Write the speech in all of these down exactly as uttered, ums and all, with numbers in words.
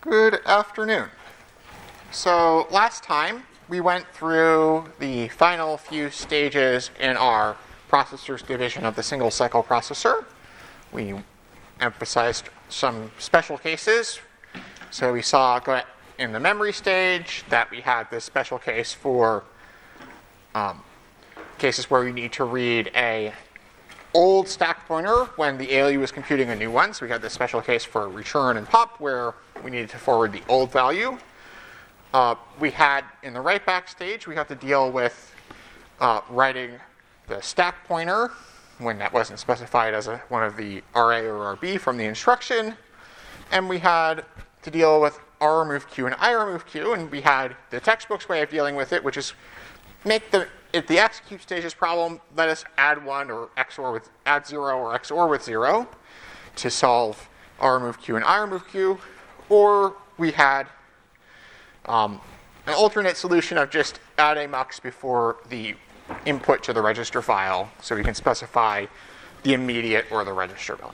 Good afternoon. So last time we went through the final few stages in our processor's division of the single cycle processor. We emphasized some special cases. So we saw in the memory stage that we had this special case for um, cases where we need to read a old stack pointer when the A L U is computing a new one. So we had this special case for return and pop where we needed to forward the old value. Uh, we had, in the write back stage, we had to deal with uh, writing the stack pointer when that wasn't specified as a, one of the R A or R B from the instruction. And we had to deal with R remove Q and I remove Q. And we had the textbook's way of dealing with it, which is make the if the execute stages problem, let us add one or X O R with add zero or X O R with zero to solve R remove Q and I remove Q. Or we had um, an alternate solution of just add a mux before the input to the register file so we can specify the immediate or the register value.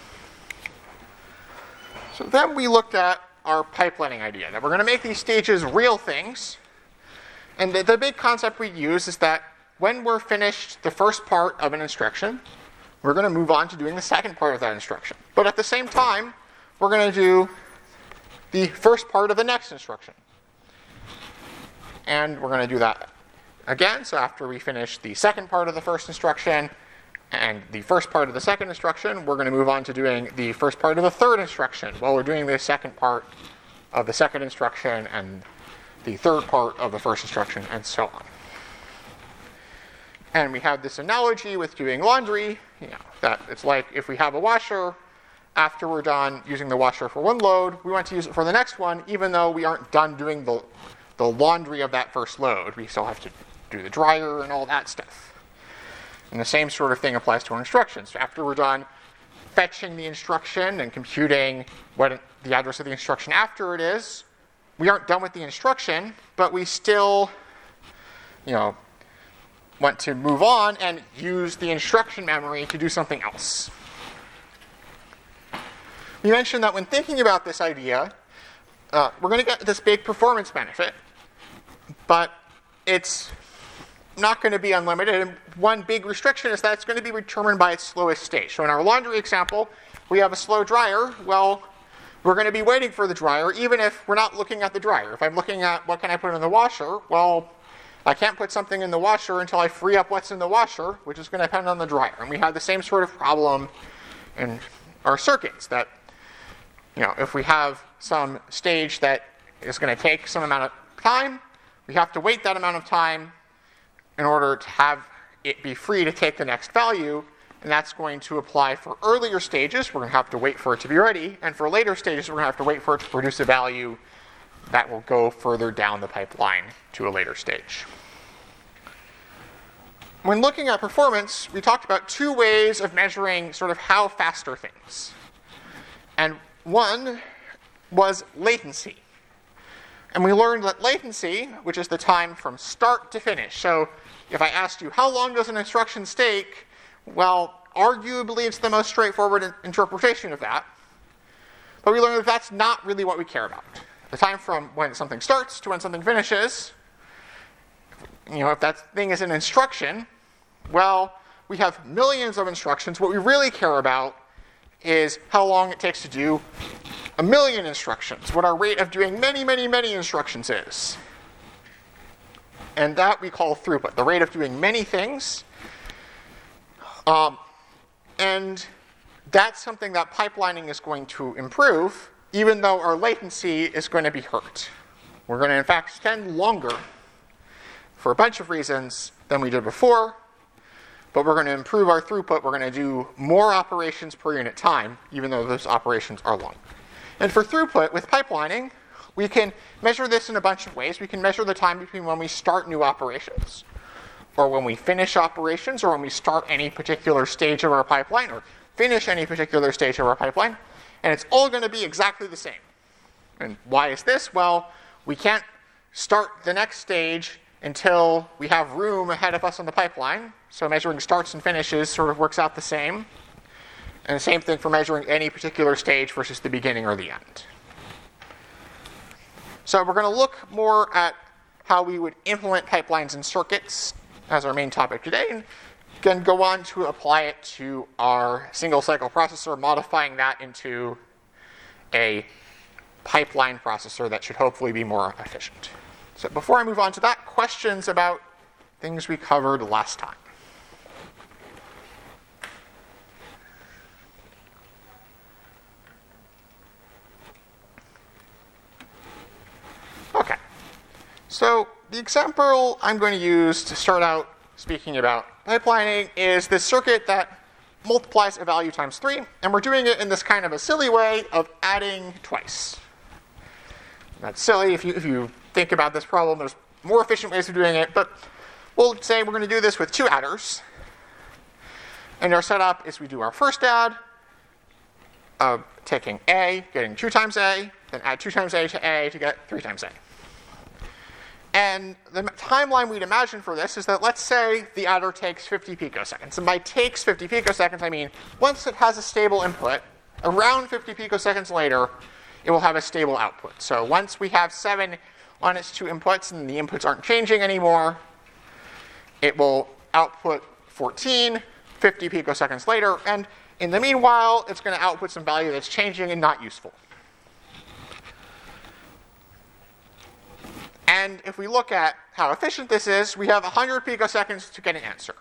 So then we looked at our pipelining idea, that we're going to make these stages real things. And the, the big concept we use is that when we're finished the first part of an instruction, we're going to move on to doing the second part of that instruction. But at the same time, we're going to do the first part of the next instruction. And we're going to do that again. So after we finish the second part of the first instruction and the first part of the second instruction, we're going to move on to doing the first part of the third instruction while we're doing the second part of the second instruction and the third part of the first instruction, and so on. And we have this analogy with doing laundry, you know, that it's like if we have a washer, after we're done using the washer for one load, we want to use it for the next one, even though we aren't done doing the, the laundry of that first load. We still have to do the dryer and all that stuff. And the same sort of thing applies to our instructions. So after we're done fetching the instruction and computing what the address of the instruction after it is, we aren't done with the instruction, but we still, you know, want to move on and use the instruction memory to do something else. We mentioned that when thinking about this idea, uh, we're going to get this big performance benefit, but it's not going to be unlimited. And one big restriction is that it's going to be determined by its slowest stage. So in our laundry example, we have a slow dryer. Well, we're going to be waiting for the dryer, even if we're not looking at the dryer. If I'm looking at what can I put in the washer, well, I can't put something in the washer until I free up what's in the washer, which is going to depend on the dryer. And we have the same sort of problem in our circuits, that, you know, if we have some stage that is going to take some amount of time, we have to wait that amount of time in order to have it be free to take the next value. And that's going to apply for earlier stages. We're going to have to wait for it to be ready. And for later stages, we're going to have to wait for it to produce a value that will go further down the pipeline to a later stage. When looking at performance, we talked about two ways of measuring sort of how fast are things. And one was latency. And we learned that latency, which is the time from start to finish. So if I asked you, how long does an instruction take? Well, arguably it's the most straightforward in- interpretation of that. But we learned that that's not really what we care about. The time from when something starts to when something finishes, you know, if that thing is an instruction, well, we have millions of instructions. What we really care about is how long it takes to do a million instructions, what our rate of doing many, many, many instructions is. And that we call throughput, the rate of doing many things. Um, and that's something that pipelining is going to improve, even though our latency is going to be hurt. We're going to, in fact, spend longer for a bunch of reasons than we did before, but we're going to improve our throughput. We're going to do more operations per unit time, even though those operations are long. And for throughput, with pipelining, we can measure this in a bunch of ways. We can measure the time between when we start new operations, or when we finish operations, or when we start any particular stage of our pipeline, or finish any particular stage of our pipeline. And it's all going to be exactly the same. And why is this? Well, we can't start the next stage until we have room ahead of us on the pipeline. So measuring starts and finishes sort of works out the same. And the same thing for measuring any particular stage versus the beginning or the end. So we're going to look more at how we would implement pipelines and circuits as our main topic today, and can go on to apply it to our single cycle processor, modifying that into a pipeline processor that should hopefully be more efficient. So before I move on to that, questions about things we covered last time? Okay. So the example I'm going to use to start out speaking about pipelining is this circuit that multiplies a value times three, and we're doing it in this kind of a silly way of adding twice. That's silly. If you, if you think about this problem, there's more efficient ways of doing it, but we'll say we're going to do this with two adders. And our setup is we do our first add, uh, taking A, getting two times A, then add two times A to A to get three times A. And the timeline we'd imagine for this is that, let's say the adder takes fifty picoseconds. And by takes fifty picoseconds, I mean once it has a stable input, around fifty picoseconds later, it will have a stable output. So once we have seven on its two inputs and the inputs aren't changing anymore, it will output fourteen, fifty picoseconds later. And in the meanwhile, it's going to output some value that's changing and not useful. And if we look at how efficient this is, we have one hundred picoseconds to get an answer,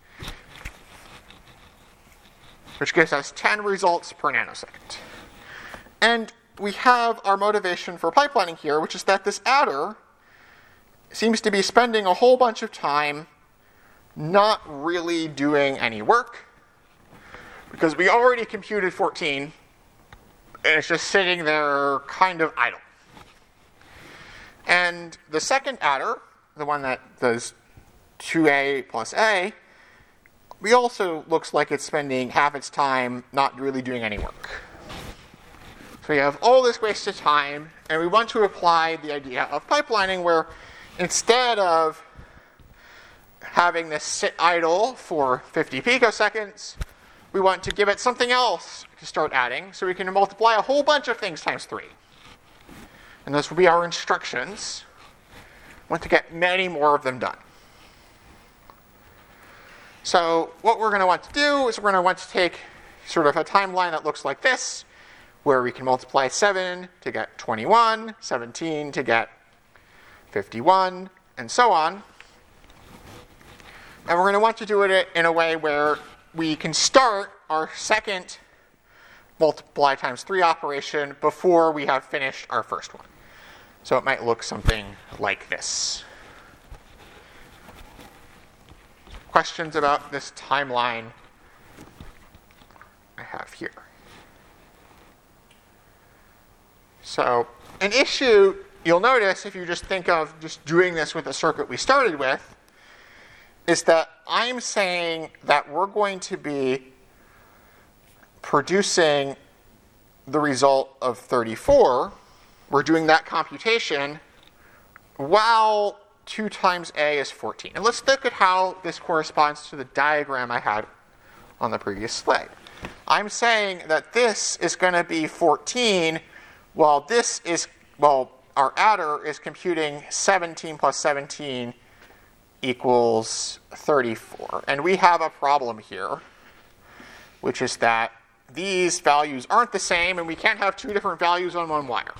which gives us ten results per nanosecond. And we have our motivation for pipelining here, which is that this adder seems to be spending a whole bunch of time not really doing any work, because we already computed fourteen, and it's just sitting there kind of idle. And the second adder, the one that does two A plus A, we also looks like it's spending half its time not really doing any work. So we have all this wasted time, and we want to apply the idea of pipelining, where instead of having this sit idle for fifty picoseconds, we want to give it something else to start adding, so we can multiply a whole bunch of things times three. And those will be our instructions. We want to get many more of them done. So what we're going to want to do is we're going to want to take sort of a timeline that looks like this, where we can multiply seven to get twenty-one, seventeen to get fifty-one, and so on. And we're going to want to do it in a way where we can start our second multiply times three operation before we have finished our first one. So it might look something like this. Questions about this timeline I have here? So an issue you'll notice if you just think of just doing this with the circuit we started with is that I'm saying that we're going to be producing the result of thirty-four. We're doing that computation while two times A is fourteen. And let's look at how this corresponds to the diagram I had on the previous slide. I'm saying that this is going to be fourteen, while this is, well, our adder is computing seventeen plus seventeen equals thirty-four. And we have a problem here, which is that these values aren't the same, and we can't have two different values on one wire.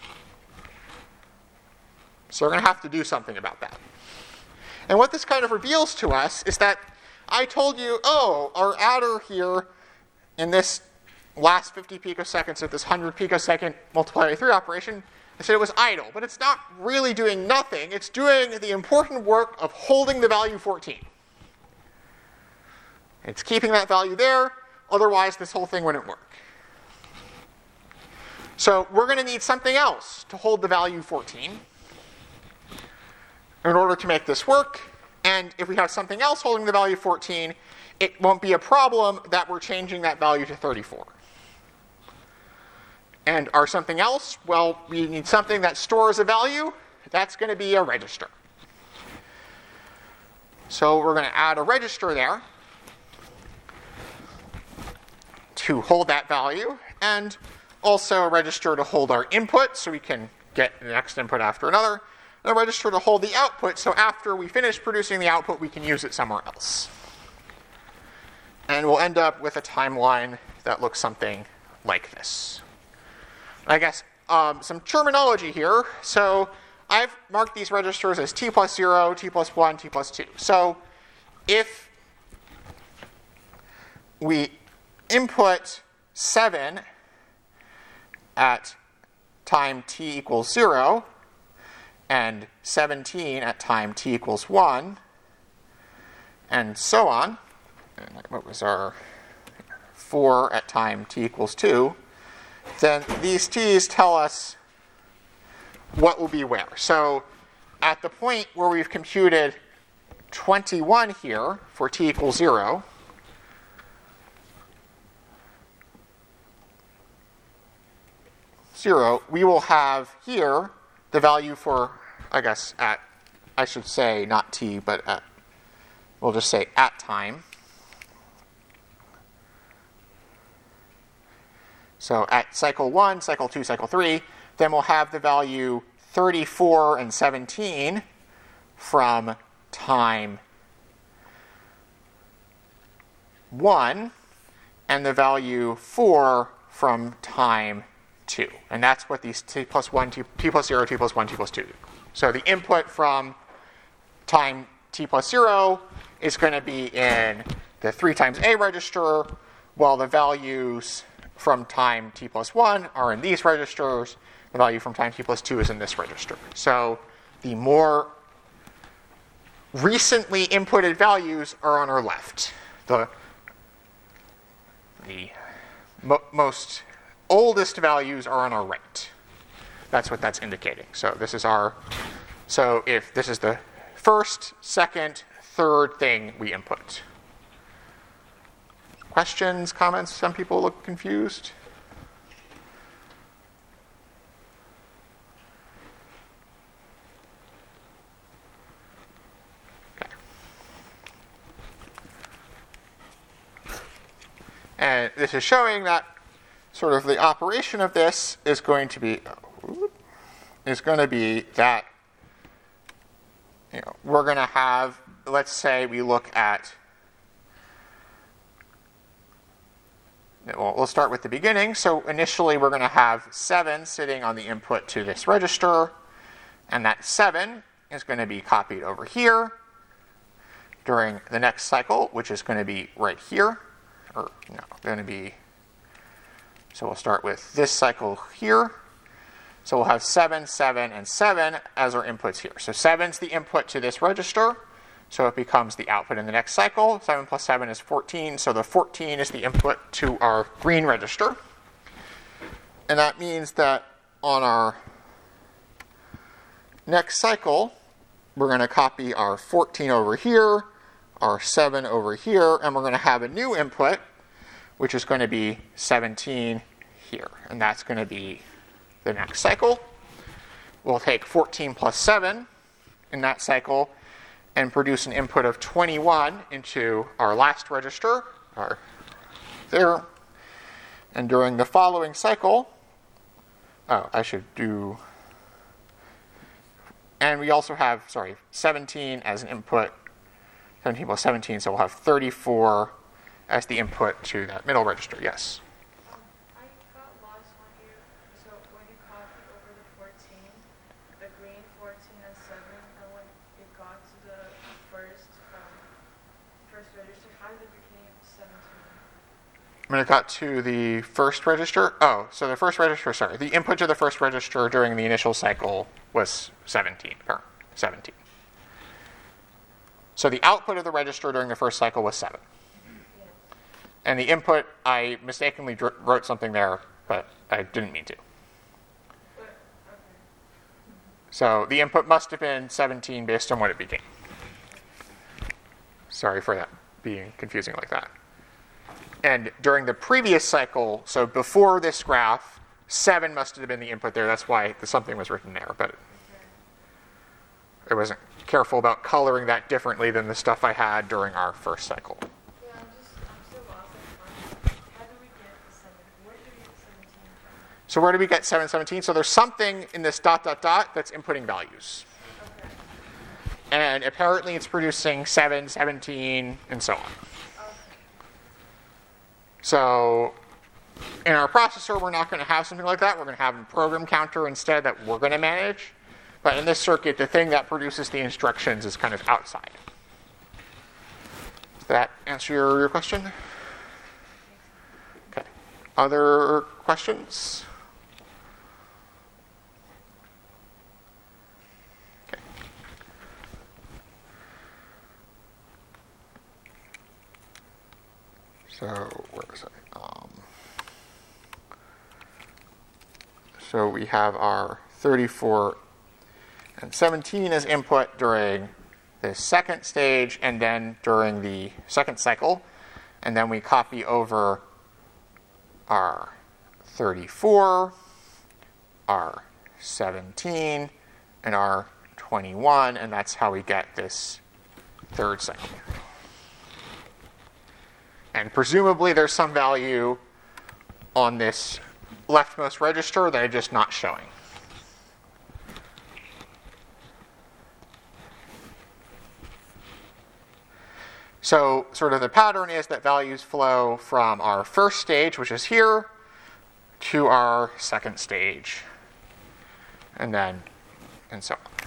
So we're going to have to do something about that. And what this kind of reveals to us is that I told you, oh, our adder here in this last fifty picoseconds of this one hundred picosecond multiply by three operation, I said it was idle. But it's not really doing nothing. It's doing the important work of holding the value fourteen. It's keeping that value there. Otherwise, this whole thing wouldn't work. So we're going to need something else to hold the value fourteen in order to make this work. And if we have something else holding the value fourteen, it won't be a problem that we're changing that value to thirty-four. And our something else, well, we need something that stores a value. That's going to be a register. So we're going to add a register there to hold that value, and also a register to hold our input, so we can get the next input after another, and a register to hold the output, so after we finish producing the output, we can use it somewhere else. And we'll end up with a timeline that looks something like this. I guess um, some terminology here. So I've marked these registers as t plus zero, t plus one, t plus two. So if we input seven at time t equals zero, and seventeen at time t equals one, and so on, and what was our four at time t equals two, then these t's tell us what will be where. So at the point where we've computed twenty-one here for t equals zero, zero, we will have here the value for, I guess, at, I should say not t, but at, we'll just say at time. So at cycle one, cycle two, cycle three, then we'll have the value thirty-four and seventeen from time one, and the value four from time two. And that's what these t plus one, t, t plus zero, t plus one, t plus two do. So the input from time t plus zero is going to be in the three times a register, while the values from time t plus one are in these registers. The value from time t plus two is in this register. So the more recently inputted values are on our left. The, the mo most oldest values are on our right. That's what that's indicating. So this is our, so if this is the first, second, third thing we input. Questions, comments? Some people look confused. Okay. And this is showing that sort of the operation of this is going to be is going to be that, you know, we're going to have, let's say we look at, well, we'll start with the beginning. So initially we're going to have seven sitting on the input to this register, and that seven is going to be copied over here during the next cycle, which is going to be right here, or no, going to be, so we'll start with this cycle here. So we'll have seven, seven, and seven as our inputs here. So seven's the input to this register, so it becomes the output in the next cycle. seven plus seven is fourteen, so the fourteen is the input to our green register. And that means that on our next cycle, we're going to copy our fourteen over here, our seven over here, and we're going to have a new input, which is going to be seventeen here. And that's going to be the next cycle. We'll take fourteen plus seven in that cycle and produce an input of twenty-one into our last register, our there. And during the following cycle, oh, I should do, and we also have, sorry, seventeen as an input, seventeen plus seventeen, so we'll have thirty-four as the input to that middle register, yes? Um, I got lost when you, so when you copied over the fourteen, the green fourteen and seven, and when it got to the first, um, first register, how did it become seventeen? When it got to the first register, oh, so the first register, sorry, the input to the first register during the initial cycle was seventeen, or seventeen. So the output of the register during the first cycle was seven. And the input, I mistakenly dr- wrote something there, but I didn't mean to. But, okay. So the input must have been seventeen based on what it became. Sorry for that being confusing like that. And during the previous cycle, so before this graph, seven must have been the input there. That's why the something was written there, but I wasn't careful about coloring that differently than the stuff I had during our first cycle. Yeah, I'm just, I'm so lost at first. How do we get the seven? Where do we get the seventeen from? So where do we get seven, seventeen? So there's something in this dot, dot, dot that's inputting values. Okay. And apparently it's producing seven, seventeen, and so on. Okay. So in our processor, we're not going to have something like that. We're going to have a program counter instead that we're going to manage. But in this circuit, the thing that produces the instructions is kind of outside. Does that answer your, your question? Okay. Other questions? Okay. So where is it? Um, so we have our thirty-four and seventeen as input during the second stage and then during the second cycle. And then we copy over our thirty-four, our seventeen, and our twenty-one, and that's how we get this third cycle. And presumably there's some value on this leftmost register that I'm just not showing. So sort of the pattern is that values flow from our first stage, which is here, to our second stage, and then, and so on.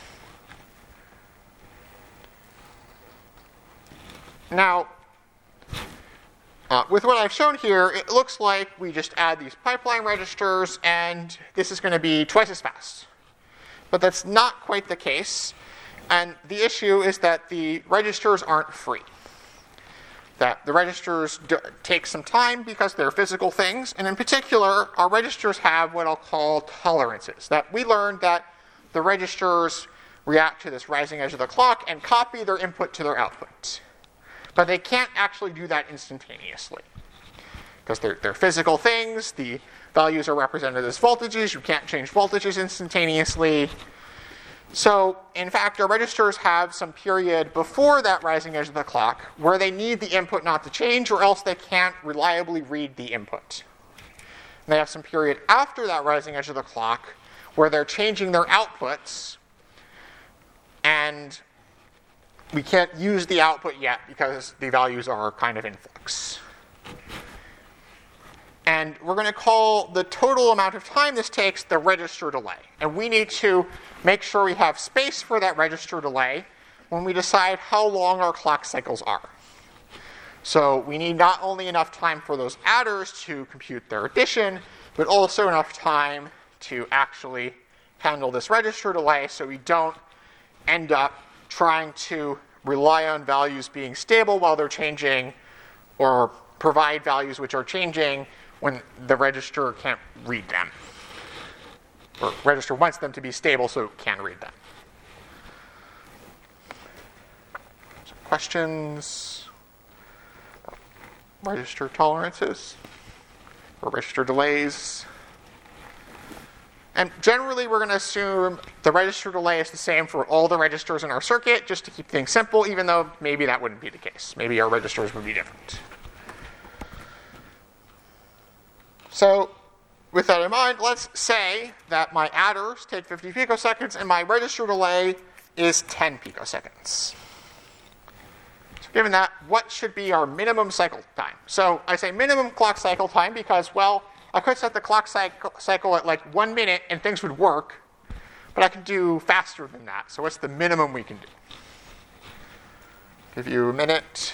Now, uh, with what I've shown here, it looks like we just add these pipeline registers, and this is going to be twice as fast. But that's not quite the case. And the issue is that the registers aren't free. That the registers do take some time because they're physical things. And in particular, our registers have what I'll call tolerances. That we learned that the registers react to this rising edge of the clock and copy their input to their output. But they can't actually do that instantaneously. Because they're, they're physical things. The values are represented as voltages. You can't change voltages instantaneously. So, in fact, our registers have some period before that rising edge of the clock where they need the input not to change, or else they can't reliably read the input. And they have some period after that rising edge of the clock where they're changing their outputs, and we can't use the output yet because the values are kind of in flux. And we're going to call the total amount of time this takes the register delay. And we need to make sure we have space for that register delay when we decide how long our clock cycles are. So we need not only enough time for those adders to compute their addition, but also enough time to actually handle this register delay so we don't end up trying to rely on values being stable while they're changing, or provide values which are changing when the register can't read them. Or register wants them to be stable so it can read them. So questions? Register tolerances? Or register delays? And generally we're going to assume the register delay is the same for all the registers in our circuit, just to keep things simple, even though maybe that wouldn't be the case. Maybe our registers would be different. So with that in mind, let's say that my adders take fifty picoseconds and my register delay is ten picoseconds. So given that, what should be our minimum cycle time? So I say minimum clock cycle time because, well, I could set the clock cycle, cycle at like one minute and things would work, but I can do faster than that. So what's the minimum we can do? Give you a minute.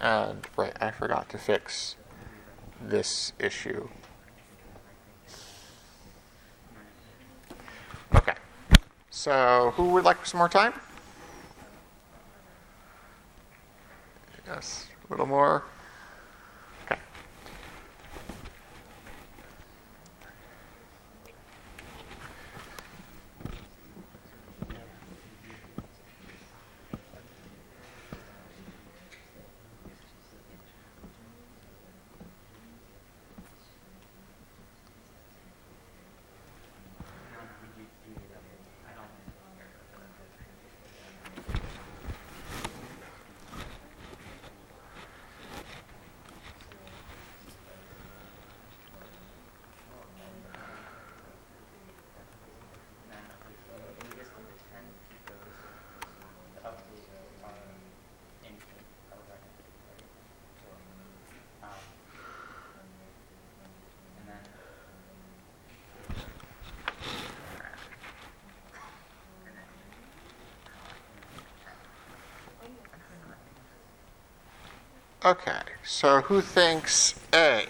And, right, I forgot to fix this issue. Okay. So, who would like some more time? Yes, a little more. Okay. Okay, so who thinks A?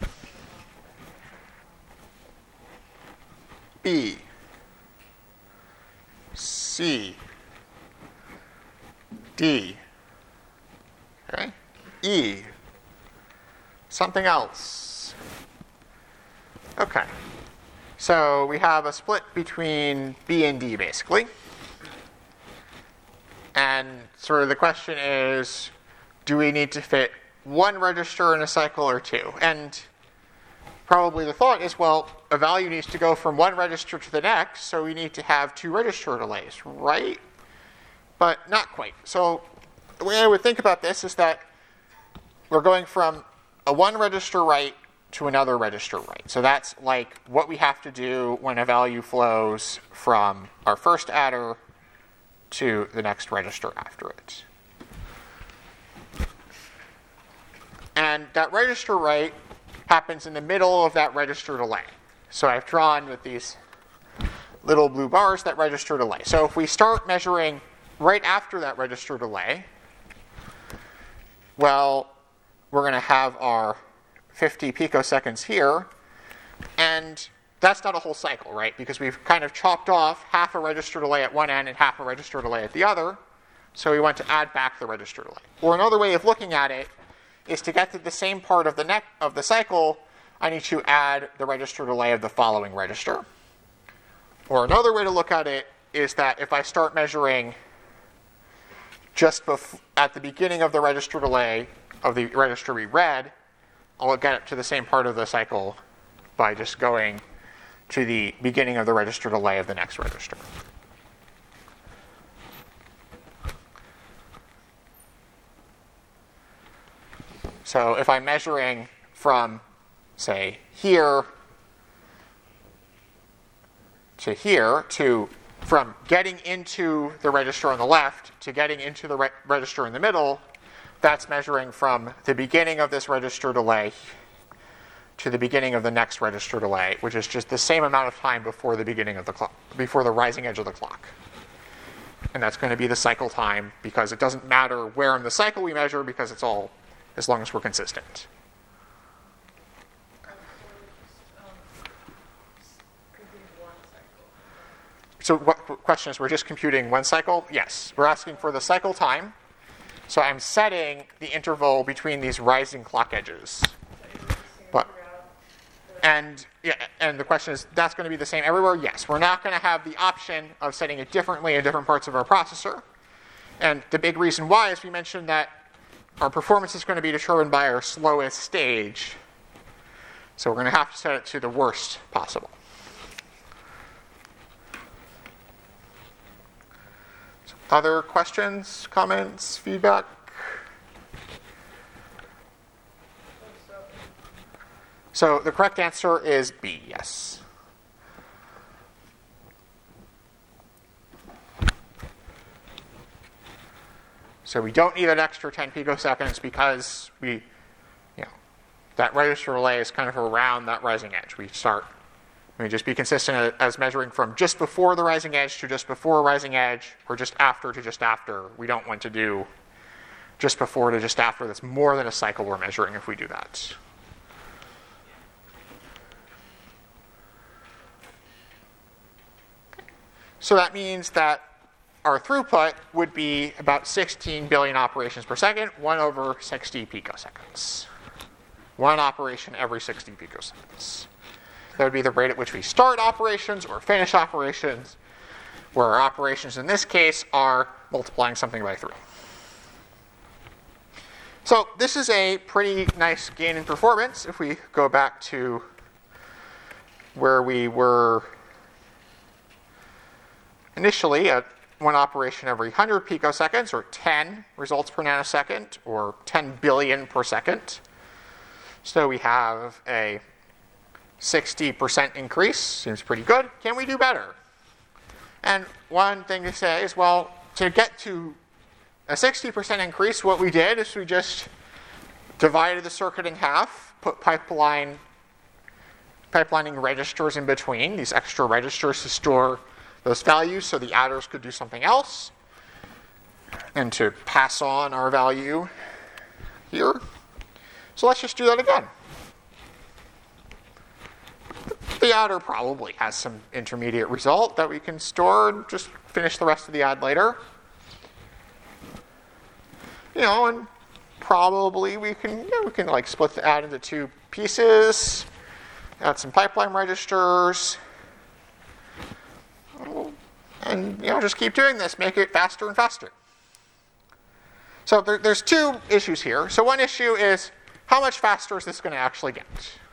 B? C? D? Okay, E? Something else? Okay, so we have a split between B and D, basically. And sort of the question is, do we need to fit one register in a cycle or two? And probably the thought is, well, a value needs to go from one register to the next, so we need to have two register delays, right? But not quite. So the way I would think about this is that we're going from a one register write to another register write. So that's like what we have to do when a value flows from our first adder to the next register after it. And that register write happens in the middle of that register delay. So I've drawn with these little blue bars that register delay. So if we start measuring right after that register delay, well, we're going to have our fifty picoseconds here. And that's not a whole cycle, right? Because we've kind of chopped off half a register delay at one end and half a register delay at the other. So we want to add back the register delay. Or another way of looking at it is to get to the same part of the neck of the cycle, I need to add the register delay of the following register. Or another way to look at it is that if I start measuring just bef- at the beginning of the register delay of the register we read, I'll get up to the same part of the cycle by just going to the beginning of the register delay of the next register. So if I'm measuring from, say, here to here, to from getting into the register on the left to getting into the re- register in the middle, that's measuring from the beginning of this register delay to the beginning of the next register delay, which is just the same amount of time before the beginning of the clock, before the rising edge of the clock. And that's going to be the cycle time, because it doesn't matter where in the cycle we measure, because it's all as long as we're consistent. So what question is, we're just computing one cycle? Yes. We're asking for the cycle time. So I'm setting the interval between these rising clock edges. But, and, yeah, and the question is, that's going to be the same everywhere? Yes. We're not going to have the option of setting it differently in different parts of our processor. And the big reason why is we mentioned that our performance is going to be determined by our slowest stage. So we're going to have to set it to the worst possible. So other questions, comments, feedback? So the correct answer is B, yes. So we don't need an extra ten picoseconds because we, you know, that register delay is kind of around that rising edge. We start, we just be consistent as measuring from just before the rising edge to just before rising edge, or just after to just after. We don't want to do just before to just after. That's more than a cycle we're measuring if we do that. So that means that our throughput would be about sixteen billion operations per second, one over sixty picoseconds. One operation every sixty picoseconds. That would be the rate at which we start operations or finish operations, where our operations in this case are multiplying something by three. So this is a pretty nice gain in performance if we go back to where we were initially at one operation every one hundred picoseconds, or ten results per nanosecond, or ten billion per second. So we have a sixty percent increase. Seems pretty good. Can we do better? And one thing to say is, well, to get to a sixty percent increase, what we did is we just divided the circuit in half, put pipeline, pipelining registers in between, these extra registers to store those values so the adders could do something else, and to pass on our value here. So let's just do that again. The adder probably has some intermediate result that we can store and just finish the rest of the add later. You know, and probably we can, you know, we can like split the add into two pieces, add some pipeline registers, and you know, just keep doing this, make it faster and faster. So there, there's two issues here. So one issue is, how much faster is this going to actually get?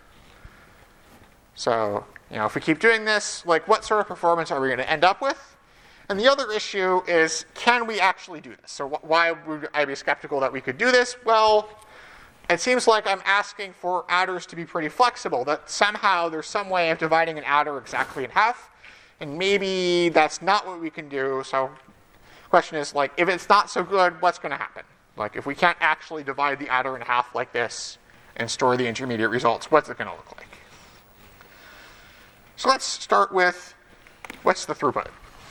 So, you know, if we keep doing this, like what sort of performance are we going to end up with? And the other issue is, can we actually do this? So wh- why would I be skeptical that we could do this? Well, it seems like I'm asking for adders to be pretty flexible, that somehow there's some way of dividing an adder exactly in half, and maybe that's not what we can do. So the question is, like, if it's not so good, what's going to happen? Like, if we can't actually divide the adder in half like this and store the intermediate results, what's it going to look like? So let's start with, what's the throughput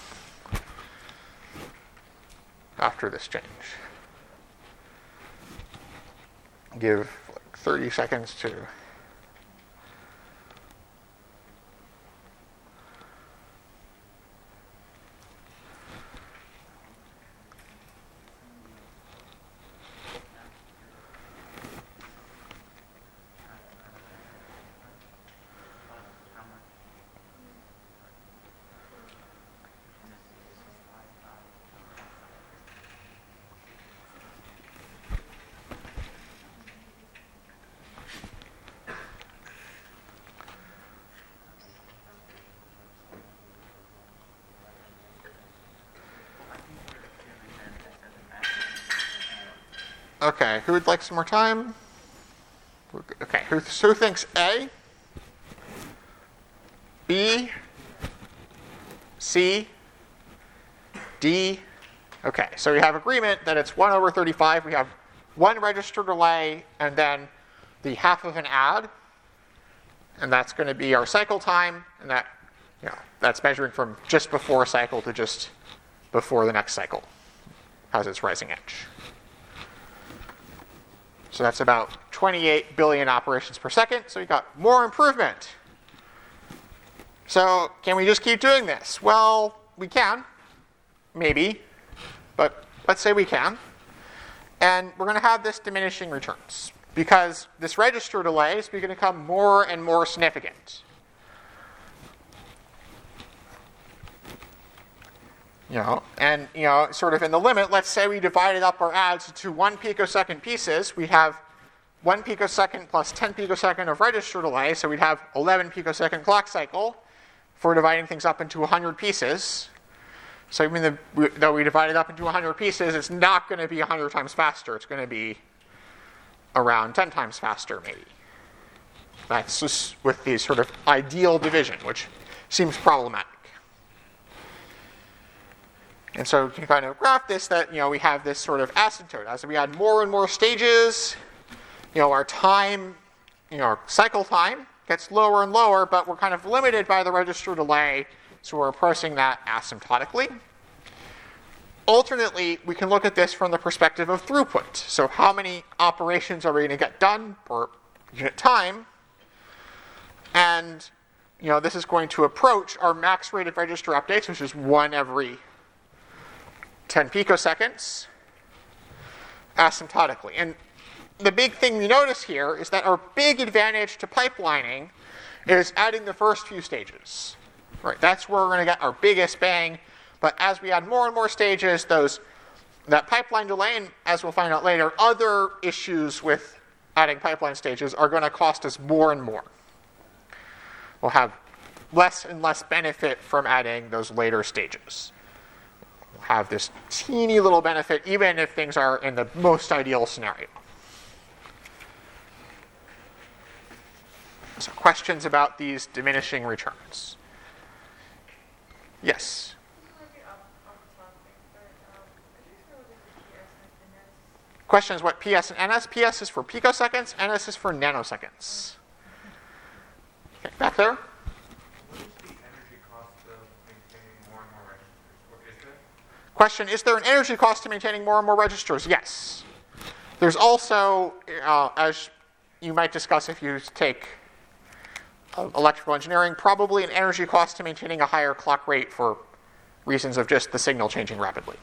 after this change? Give like thirty seconds to Okay, who would like some more time? Okay, who, who thinks A, B, C, D? Okay, so we have agreement that it's one over thirty-five. We have one register delay and then the half of an add. And that's going to be our cycle time. And that, you know, that's measuring from just before a cycle to just before the next cycle as its rising edge. So that's about twenty-eight billion operations per second. So we got more improvement. So can we just keep doing this? Well, we can, maybe, but let's say we can. And we're going to have this diminishing returns because this register delay is going to become more and more significant. You know, and you know, sort of in the limit, let's say we divided up our adds into one picosecond pieces. We have one picosecond plus ten picosecond of register delay, so we'd have eleven picosecond clock cycle for dividing things up into one hundred pieces. So even though we divided up into one hundred pieces, it's not going to be one hundred times faster. It's going to be around ten times faster, maybe. That's just with the sort of ideal division, which seems problematic. And so you can kind of graph this, that you know we have this sort of asymptote. As we add more and more stages, you know our time, you know our cycle time gets lower and lower, but we're kind of limited by the register delay, so we're approaching that asymptotically. alternately, we can look at this from the perspective of throughput. So how many operations are we going to get done per unit time? And you know, this is going to approach our max rate of register updates, which is one every ten picoseconds, asymptotically. And the big thing we notice here is that our big advantage to pipelining is adding the first few stages. Right, that's where we're going to get our biggest bang. But as we add more and more stages, those that pipeline delay, and as we'll find out later, other issues with adding pipeline stages are going to cost us more and more. We'll have less and less benefit from adding those later stages. We'll have this teeny little benefit, even if things are in the most ideal scenario. So questions about these diminishing returns? Yes? Question is what P S and N S? P S is for picoseconds, N S is for nanoseconds. Okay, back there? What is the energy cost of maintaining more and more registers? What is it? Question, is there an energy cost to maintaining more and more registers? Yes. There's also, uh, as you might discuss if you take uh, electrical engineering, probably an energy cost to maintaining a higher clock rate for reasons of just the signal changing rapidly.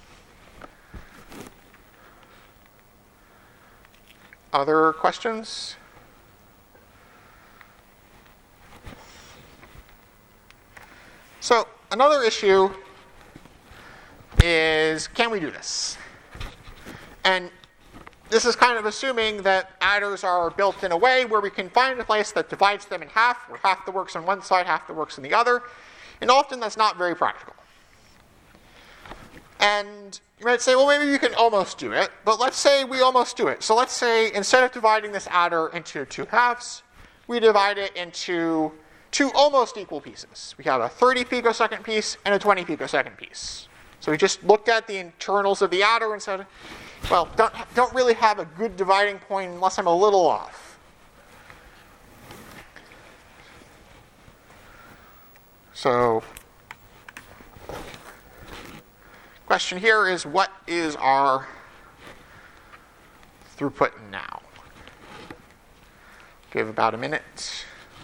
Other questions? So another issue is, can we do this? And this is kind of assuming that adders are built in a way where we can find a place that divides them in half, where half the works on one side, half the works on the other. And often that's not very practical. And you might say, well, maybe you can almost do it, but let's say we almost do it. So let's say instead of dividing this adder into two halves, we divide it into two almost equal pieces. We have a thirty picosecond piece and a twenty picosecond piece. So we just looked at the internals of the adder and said, well, don't, don't really have a good dividing point unless I'm a little off. So question here is, what is our throughput now? Give about a minute.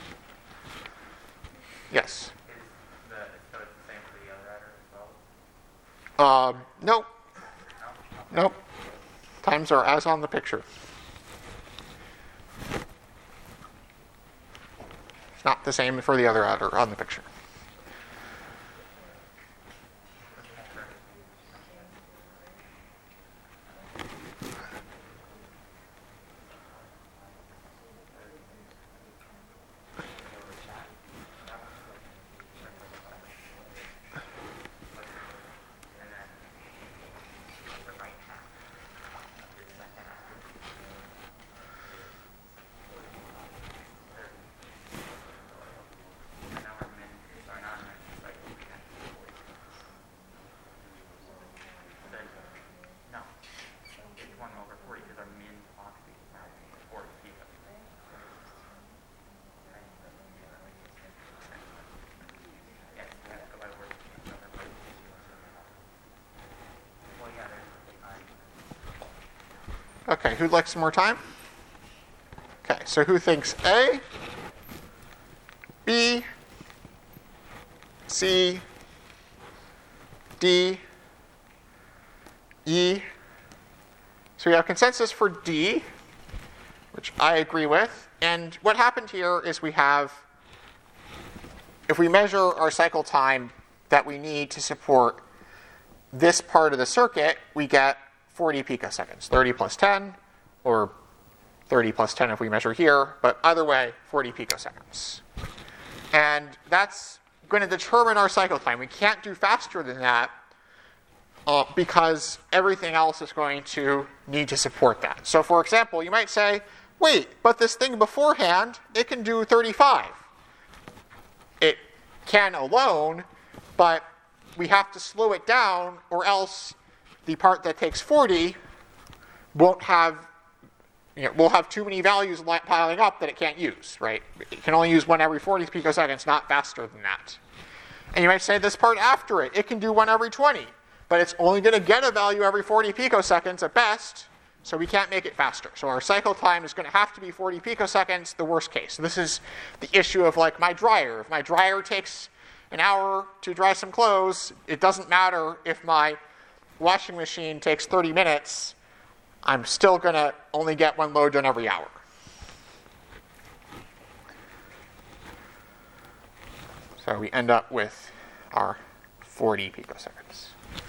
Yes? Is the, so it's the same for the other adder as well? Um, nope. No? Nope. Times are as on the picture. It's not the same for the other adder on the picture. Okay, who'd like some more time? Okay, so who thinks A, B, C, D, E? So we have consensus for D, which I agree with. And what happened here is we have, if we measure our cycle time that we need to support this part of the circuit, we get forty picoseconds, thirty plus ten, or thirty plus ten if we measure here, but either way, forty picoseconds. And that's going to determine our cycle time. We can't do faster than that uh, because everything else is going to need to support that. So for example, you might say, wait, but this thing beforehand, it can do thirty-five. It can alone, but we have to slow it down or else the part that takes forty won't have, you know, will have too many values piling up that it can't use, right? It can only use one every forty picoseconds, not faster than that. And you might say this part after it, it can do one every twenty. but it's only going to get a value every forty picoseconds at best, so we can't make it faster. So our cycle time is going to have to be forty picoseconds, the worst case. So this is the issue of like my dryer. If my dryer takes an hour to dry some clothes, it doesn't matter if my washing machine takes thirty minutes, I'm still going to only get one load done every hour. So we end up with our forty picoseconds.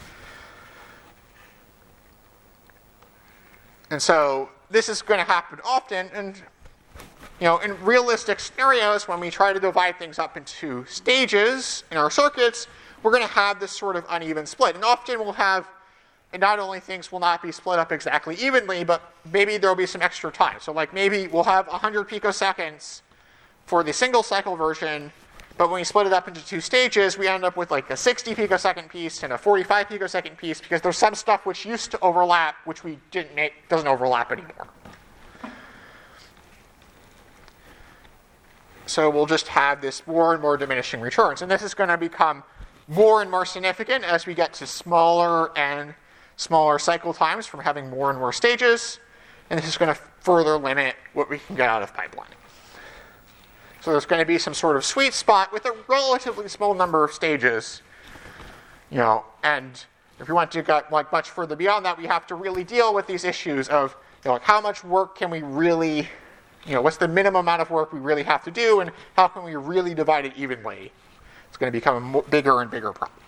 And so this is going to happen often, and you know, in realistic scenarios, when we try to divide things up into stages in our circuits, we're going to have this sort of uneven split. And often we'll have, and not only things will not be split up exactly evenly, but maybe there'll be some extra time. So like maybe we'll have one hundred picoseconds for the single cycle version, but when we split it up into two stages, we end up with like a sixty picosecond piece and a forty-five picosecond piece, because there's some stuff which used to overlap, which we didn't make, doesn't overlap anymore. So we'll just have this more and more diminishing returns. And this is going to become more and more significant as we get to smaller and smaller cycle times from having more and more stages. And this is going to further limit what we can get out of pipelining. So there's going to be some sort of sweet spot with a relatively small number of stages. You know, and if we want to get like much further beyond that, we have to really deal with these issues of, you know, like how much work can we really, you know, what's the minimum amount of work we really have to do, and how can we really divide it evenly? It's going to become a bigger and bigger problem.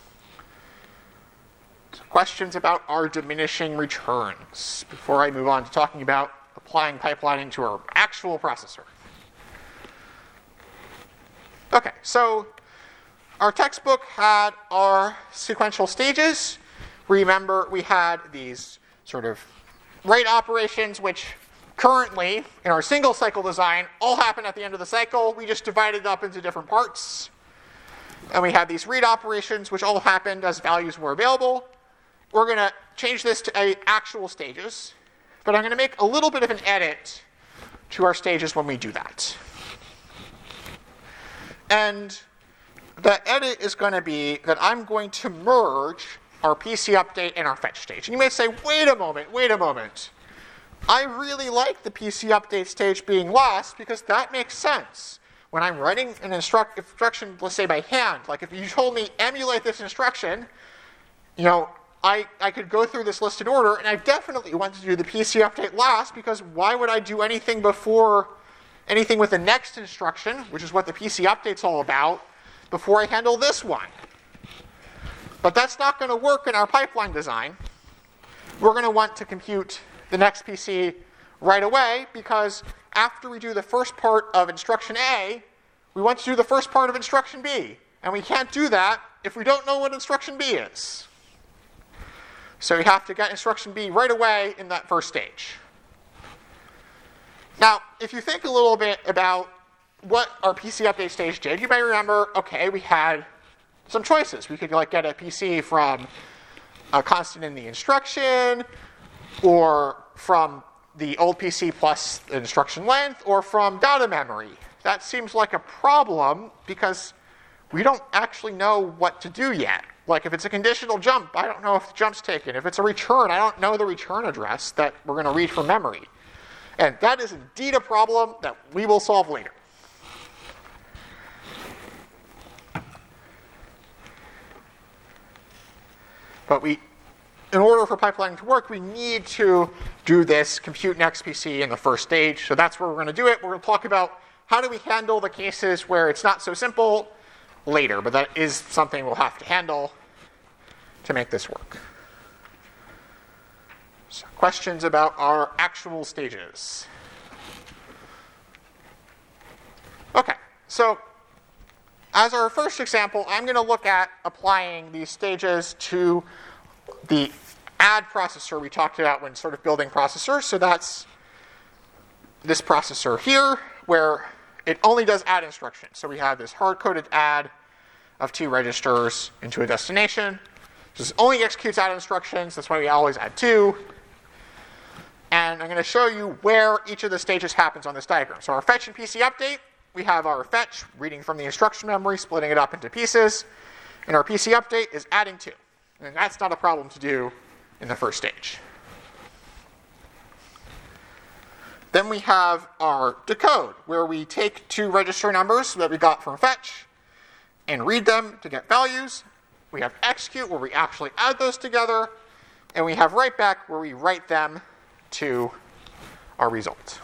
So questions about our diminishing returns before I move on to talking about applying pipelining to our actual processor. Okay, so our textbook had our sequential stages. Remember, we had these sort of rate operations, which currently, in our single cycle design, all happen at the end of the cycle. We just divided it up into different parts. And we have these read operations, which all happened as values were available. We're going to change this to a actual stages, but I'm going to make a little bit of an edit to our stages when we do that. And the edit is going to be that I'm going to merge our P C update and our fetch stage. And you may say, wait a moment, wait a moment. I really like the P C update stage being last because that makes sense. When I'm writing an instruct, instruction, let's say by hand, like if you told me emulate this instruction, you know, I, I could go through this list in order, and I definitely want to do the P C update last, because why would I do anything before anything with the next instruction, which is what the P C update's all about, before I handle this one? But that's not going to work in our pipeline design. We're going to want to compute the next P C right away, because after we do the first part of instruction A, we want to do the first part of instruction B. And we can't do that if we don't know what instruction B is. So we have to get instruction B right away in that first stage. Now, if you think a little bit about what our P C update stage did, you may remember, okay, we had some choices. We could like get a P C from a constant in the instruction, or from the old P C plus the instruction length, or from data memory. That seems like a problem because we don't actually know what to do yet. Like if it's a conditional jump, I don't know if the jump's taken. If it's a return, I don't know the return address that we're going to read from memory. And that is indeed a problem that we will solve later. But we, in order for pipelining to work, we need to do this compute next P C in the first stage. So that's where we're going to do it. We're going to talk about how do we handle the cases where it's not so simple later, but that is something we'll have to handle to make this work. So questions about our actual stages? Okay, so as our first example, I'm going to look at applying these stages to the add processor we talked about when sort of building processors. So that's this processor here, where it only does add instructions. So we have this hard-coded add of two registers into a destination. This only executes add instructions. That's why we always add two. And I'm going to show you where each of the stages happens on this diagram. So our fetch and P C update, we have our fetch reading from the instruction memory, splitting it up into pieces. And our P C update is adding two. And that's not a problem to do in the first stage. Then we have our decode, where we take two register numbers that we got from fetch and read them to get values. We have execute, where we actually add those together. And we have write back, where we write them to our result.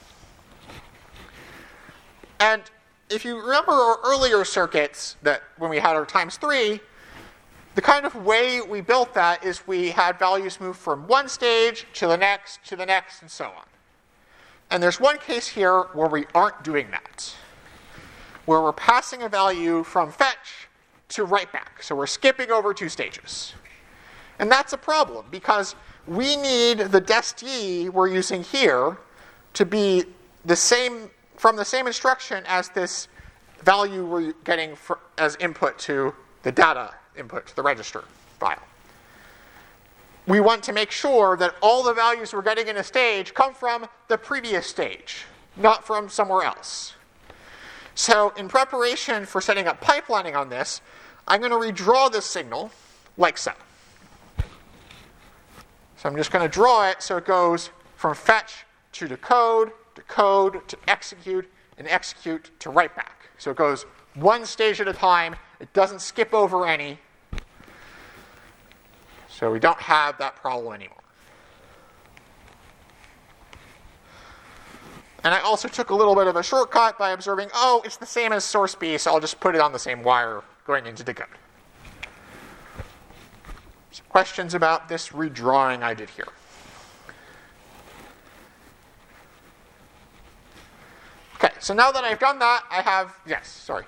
And if you remember our earlier circuits, that when we had our times three, the kind of way we built that is we had values move from one stage to the next, to the next, and so on. And there's one case here where we aren't doing that, where we're passing a value from fetch to write back. So we're skipping over two stages. And that's a problem, because we need the dest we're using here to be the same, from the same instruction as this value we're getting for, as input to the data input to the register file. We want to make sure that all the values we're getting in a stage come from the previous stage, not from somewhere else. So in preparation for setting up pipelining on this, I'm going to redraw this signal like so. So I'm just going to draw it so it goes from fetch to decode, decode to execute, and execute to write back. So it goes one stage at a time. It doesn't skip over any. So we don't have that problem anymore. And I also took a little bit of a shortcut by observing, oh, it's the same as source B, so I'll just put it on the same wire going into decode. So questions about this redrawing I did here? Okay, so now that I've done that, I have, yes, sorry.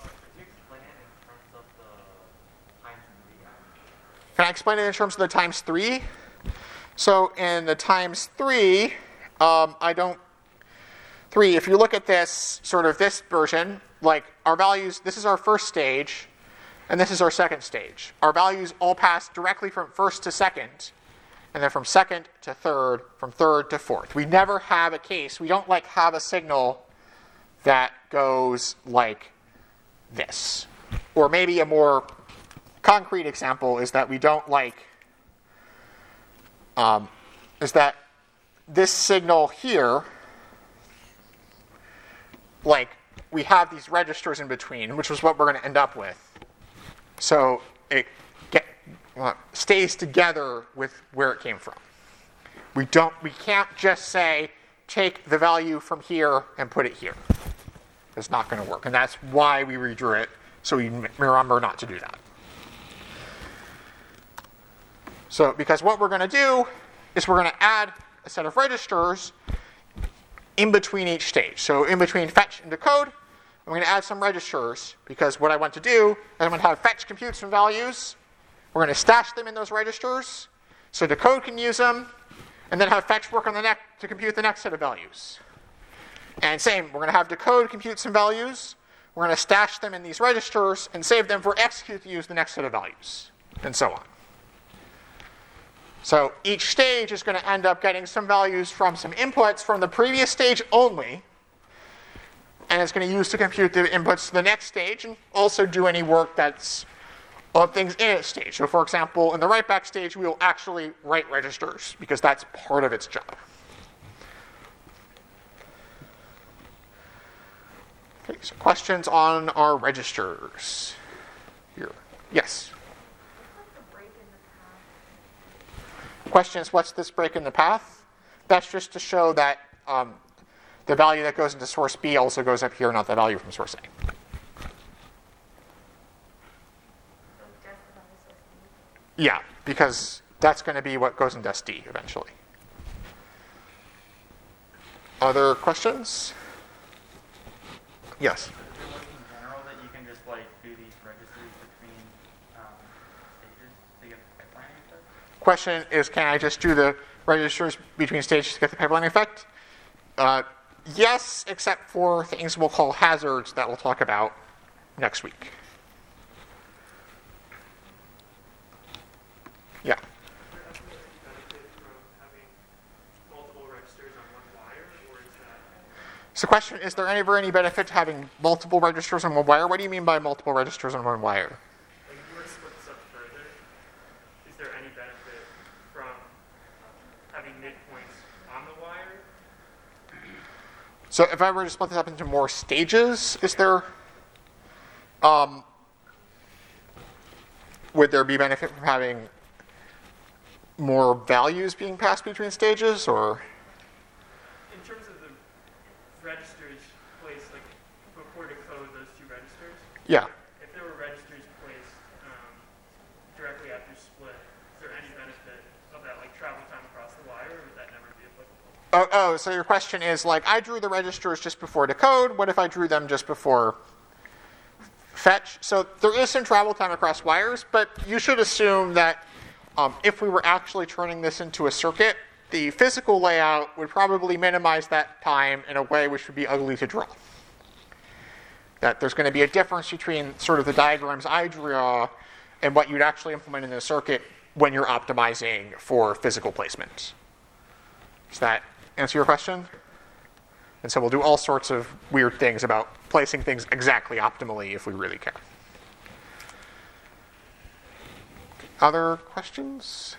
Can I explain it in terms of the times three? So in the times three, um, I don't, three, if you look at this, sort of this version, like our values, this is our first stage, and this is our second stage. Our values all pass directly from first to second, and then from second to third, from third to fourth. We never have a case, we don't like have a signal that goes like this. Or maybe a more concrete example is that we don't like, um, is that this signal here, like we have these registers in between, which is what we're going to end up with. So it get, uh, stays together with where it came from. We don't, we can't just say, take the value from here and put it here. It's not going to work. And that's why we redrew it, so we remember not to do that. So, because what we're going to do is we're going to add a set of registers in between each stage. So in between fetch and decode, I'm going to add some registers, because what I want to do is I'm going to have fetch compute some values. We're going to stash them in those registers so decode can use them, and then have fetch work on the next to compute the next set of values. And same, we're going to have decode compute some values. We're going to stash them in these registers and save them for execute to use the next set of values, and so on. So each stage is going to end up getting some values from some inputs from the previous stage only, and it's going to use to compute the inputs to the next stage and also do any work that's on things in its stage. So for example, in the write back stage, we will actually write registers because that's part of its job. Okay, so questions on our registers here? Yes? Questions, what's this break in the path? That's just to show that um, the value that goes into source B also goes up here, not the value from source A. Yeah, because that's going to be what goes into S D eventually. Other questions? Yes? Is there a way in general that you can just like do these registers between um, stages to get the pipelining effect? Question is, can I just do the registers between stages to get the pipelining effect? Uh, yes, except for things we'll call hazards that we'll talk about next week. Yeah. So the question, is there ever any benefit to having multiple registers on one wire? What do you mean by multiple registers on one wire? Like if you were to split this up further, on the wire? So if I were to split this up into more stages, is there, um, would there be benefit from having more values being passed between stages, or? In terms of the registers placed, like before to code those two registers, Yeah. if there were registers placed um, directly after split, is there any benefit of that, like travel time across the wire, or would that never be applicable? Oh, oh, so your question is like, I drew the registers just before decode. What if I drew them just before fetch? So there is some travel time across wires, but you should assume that um, if we were actually turning this into a circuit, the physical layout would probably minimize that time in a way which would be ugly to draw. That there's going to be a difference between sort of the diagrams I draw and what you'd actually implement in the circuit when you're optimizing for physical placement. Does that answer your question? And so we'll do all sorts of weird things about placing things exactly optimally if we really care. Other questions?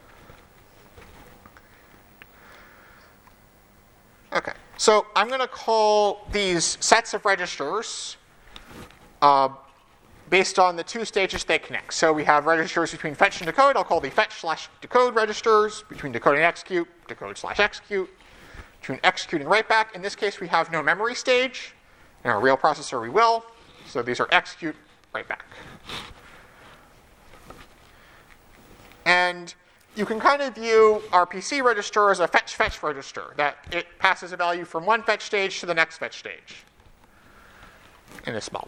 Okay, so I'm going to call these sets of registers uh, based on the two stages they connect. So we have registers between fetch and decode. I'll call the fetch slash decode registers. Between decode and execute, decode slash execute. Between execute and write back. In this case, we have no memory stage. In our real processor, we will. So these are execute, write back. And you can kind of view our P C register as a fetch-fetch register, that it passes a value from one fetch stage to the next fetch stage in this model.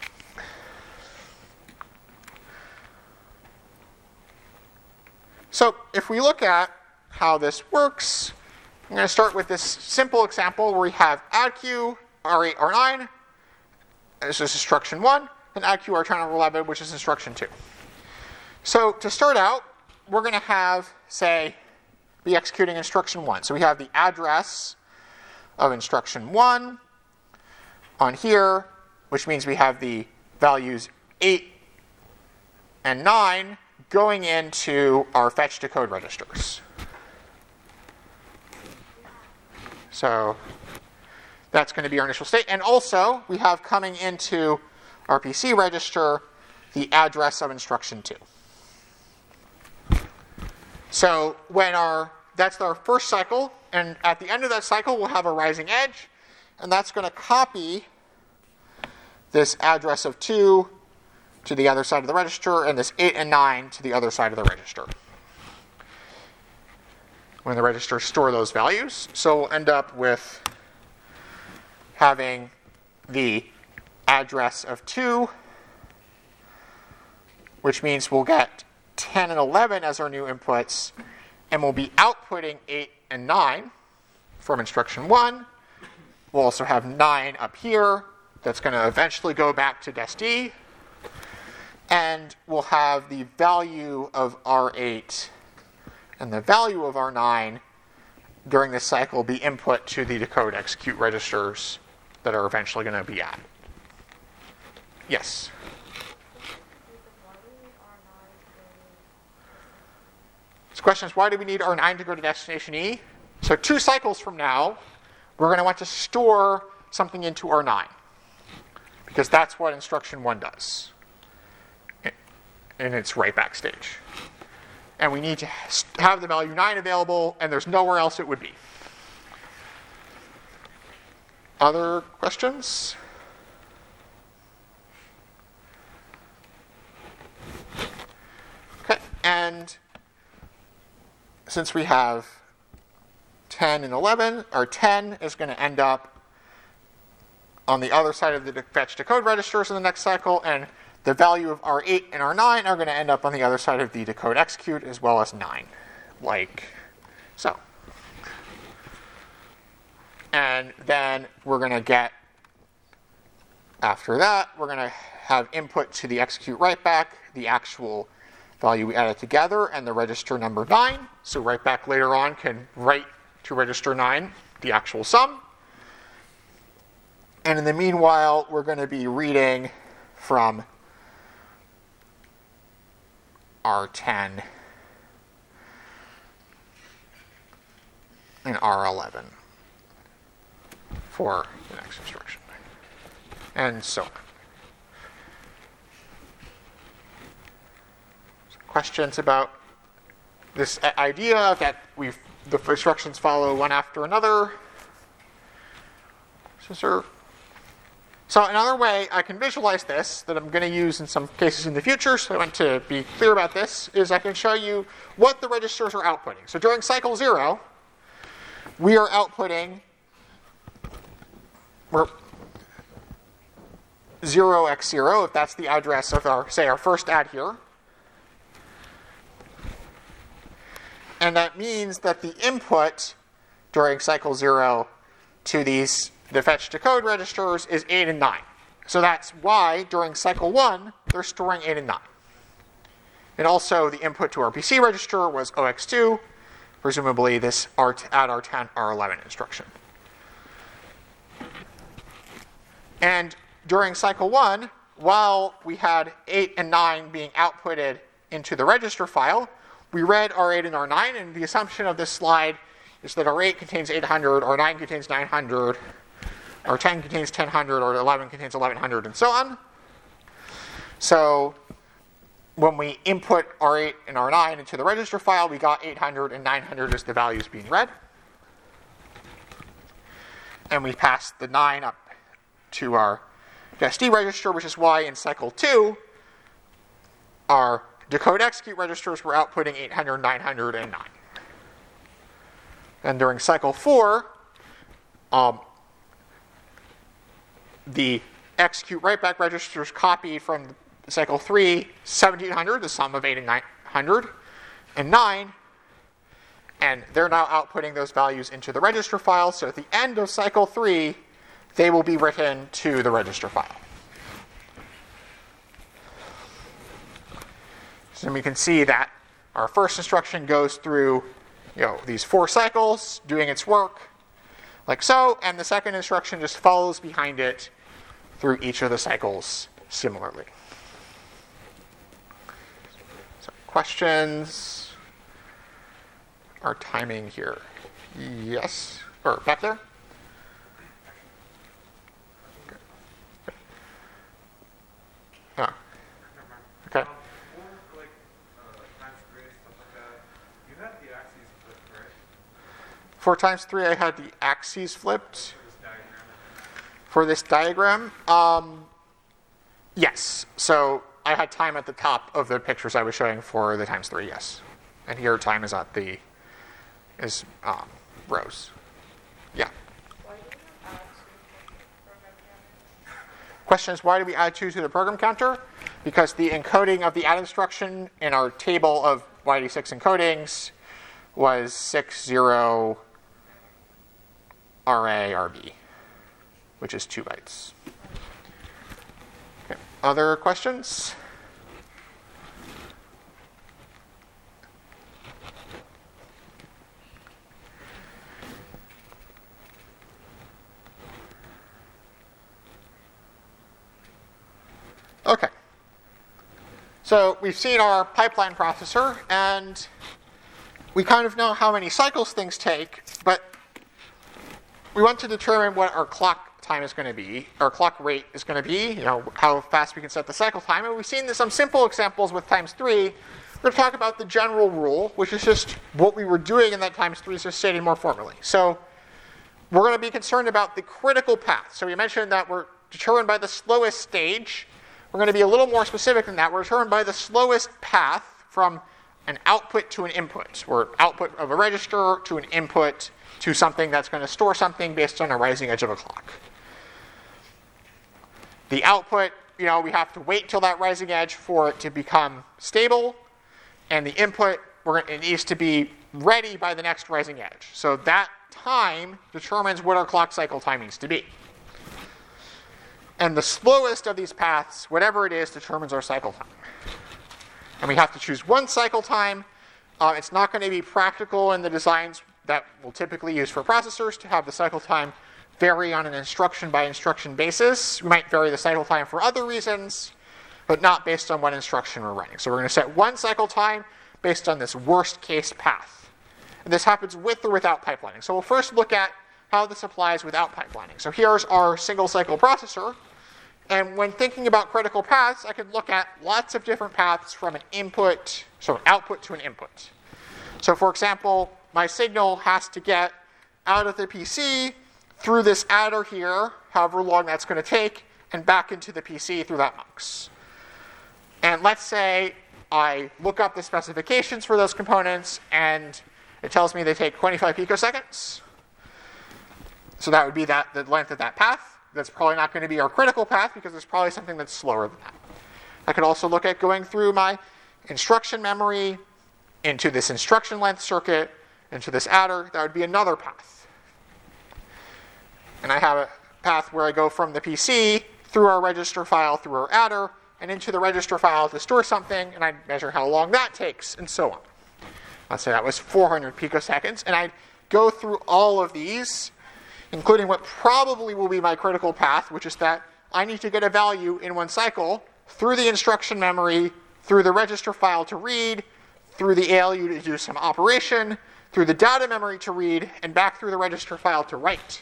So if we look at how this works, I'm going to start with this simple example where we have addq, R eight, R nine. This is instruction one, and addq, R ten, R eleven, which is instruction two. So to start out, we're going to have, say, be executing instruction one. So we have the address of instruction one on here, which means we have the values eight and nine going into our fetch decode registers. So that's going to be our initial state. And also, we have coming into our P C register the address of instruction two. So when our that's our first cycle, and at the end of that cycle, we'll have a rising edge, and that's going to copy this address of two to the other side of the register, and this eight and nine to the other side of the register. When the registers store those values, so we'll end up with having the address of two, which means we'll get ten and eleven as our new inputs, and we'll be outputting eight and nine from instruction one. We'll also have nine up here. That's going to eventually go back to D E S D. And we'll have the value of R eight and the value of R nine during this cycle be input to the decode execute registers that are eventually going to be added. Yes? The question is, why do we need R nine to go to destination E? So two cycles from now, we're going to want to store something into R nine, because that's what instruction one does in its write back stage. And we need to have the value nine available, and there's nowhere else it would be. Other questions? Okay, and since we have ten and eleven, our ten is going to end up on the other side of the fetch decode registers in the next cycle, and the value of R eight and R nine are going to end up on the other side of the decode execute, as well as nine, like so. And then we're going to get, after that, we're going to have input to the execute write back, the actual value we added together, and the register number nine. So write back later on can write to register nine the actual sum. And in the meanwhile, we're going to be reading from R ten and R eleven for the next instruction, and so on. Questions about this idea that we've the instructions follow one after another? So, sir. So another way I can visualize this that I'm going to use in some cases in the future, so I want to be clear about this, is I can show you what the registers are outputting. So during cycle zero, we are outputting we're zero x zero, if that's the address of our, say, our first add here. And that means that the input during cycle zero to these the fetch decode registers is eight and nine. So that's why during cycle one, they're storing eight and nine. And also the input to our P C register was O X two, presumably this R T, add R ten, R eleven instruction. And during cycle one, while we had eight and nine being outputted into the register file, we read R eight and R nine, and the assumption of this slide is that R eight contains eight hundred, R nine contains nine hundred, R ten contains ten hundred, R eleven contains eleven hundred, and so on. So when we input R eight and R nine into the register file, we got eight hundred and nine hundred as the values being read. And we passed the nine up to our S D register, which is why in cycle two, our decode execute registers were outputting eight hundred, nine hundred, and nine. And during cycle four, um, the execute write back registers copied from cycle three, seventeen hundred, the sum of eight and nine hundred, and nine, and they're now outputting those values into the register file. So at the end of cycle three, they will be written to the register file. So we can see that our first instruction goes through, you know, these four cycles, doing its work, like so, and the second instruction just follows behind it through each of the cycles similarly. So questions? Our timing here. Yes? Or back there? Oh. Okay. Um, for like uh, times three and stuff like that, you had the axes flipped, right? For times three, I had the axes flipped. For this diagram. For this diagram, um, yes. So I had time at the top of the pictures I was showing for the times three, yes. And here time is at the is um, rows. Yeah. Why do you add two program counter? Question is, why do we add two to the program counter? Because the encoding of the add instruction in our table of Y D six encodings was six zero R A R B, which is two bytes. Okay. Other questions? Okay. So we've seen our pipeline processor, and we kind of know how many cycles things take, but we want to determine what our clock time is going to be, our clock rate is going to be, you know, how fast we can set the cycle time. And we've seen some simple examples with times three. We're going to talk about the general rule, which is just what we were doing in that times three is just stated more formally. So we're going to be concerned about the critical path. So we mentioned that we're determined by the slowest stage. We're going to be a little more specific than that. We're determined by the slowest path from an output to an input, or output of a register to an input to something that's going to store something based on a rising edge of a clock. The output, you know, we have to wait till that rising edge for it to become stable, and the input, we're, it needs to be ready by the next rising edge. So that time determines what our clock cycle time needs to be. And the slowest of these paths, whatever it is, determines our cycle time. And we have to choose one cycle time. Uh, it's not going to be practical in the designs that we'll typically use for processors to have the cycle time vary on an instruction by instruction basis. We might vary the cycle time for other reasons, but not based on what instruction we're running. So we're going to set one cycle time based on this worst case path. And this happens with or without pipelining. So we'll first look at how this applies without pipelining. So here's our single cycle processor. And when thinking about critical paths, I could look at lots of different paths from an input, so an output to an input. So for example, my signal has to get out of the P C through this adder here, however long that's going to take, and back into the P C through that mux. And let's say I look up the specifications for those components, and it tells me they take twenty-five picoseconds. So that would be that, the length of that path. That's probably not going to be our critical path because there's probably something that's slower than that. I could also look at going through my instruction memory into this instruction length circuit, into this adder. That would be another path. And I have a path where I go from the P C through our register file, through our adder, and into the register file to store something, and I'd measure how long that takes, and so on. Let's say that was four hundred picoseconds, and I'd go through all of these, including what probably will be my critical path, which is that I need to get a value in one cycle through the instruction memory, through the register file to read, through the A L U to do some operation, through the data memory to read, and back through the register file to write.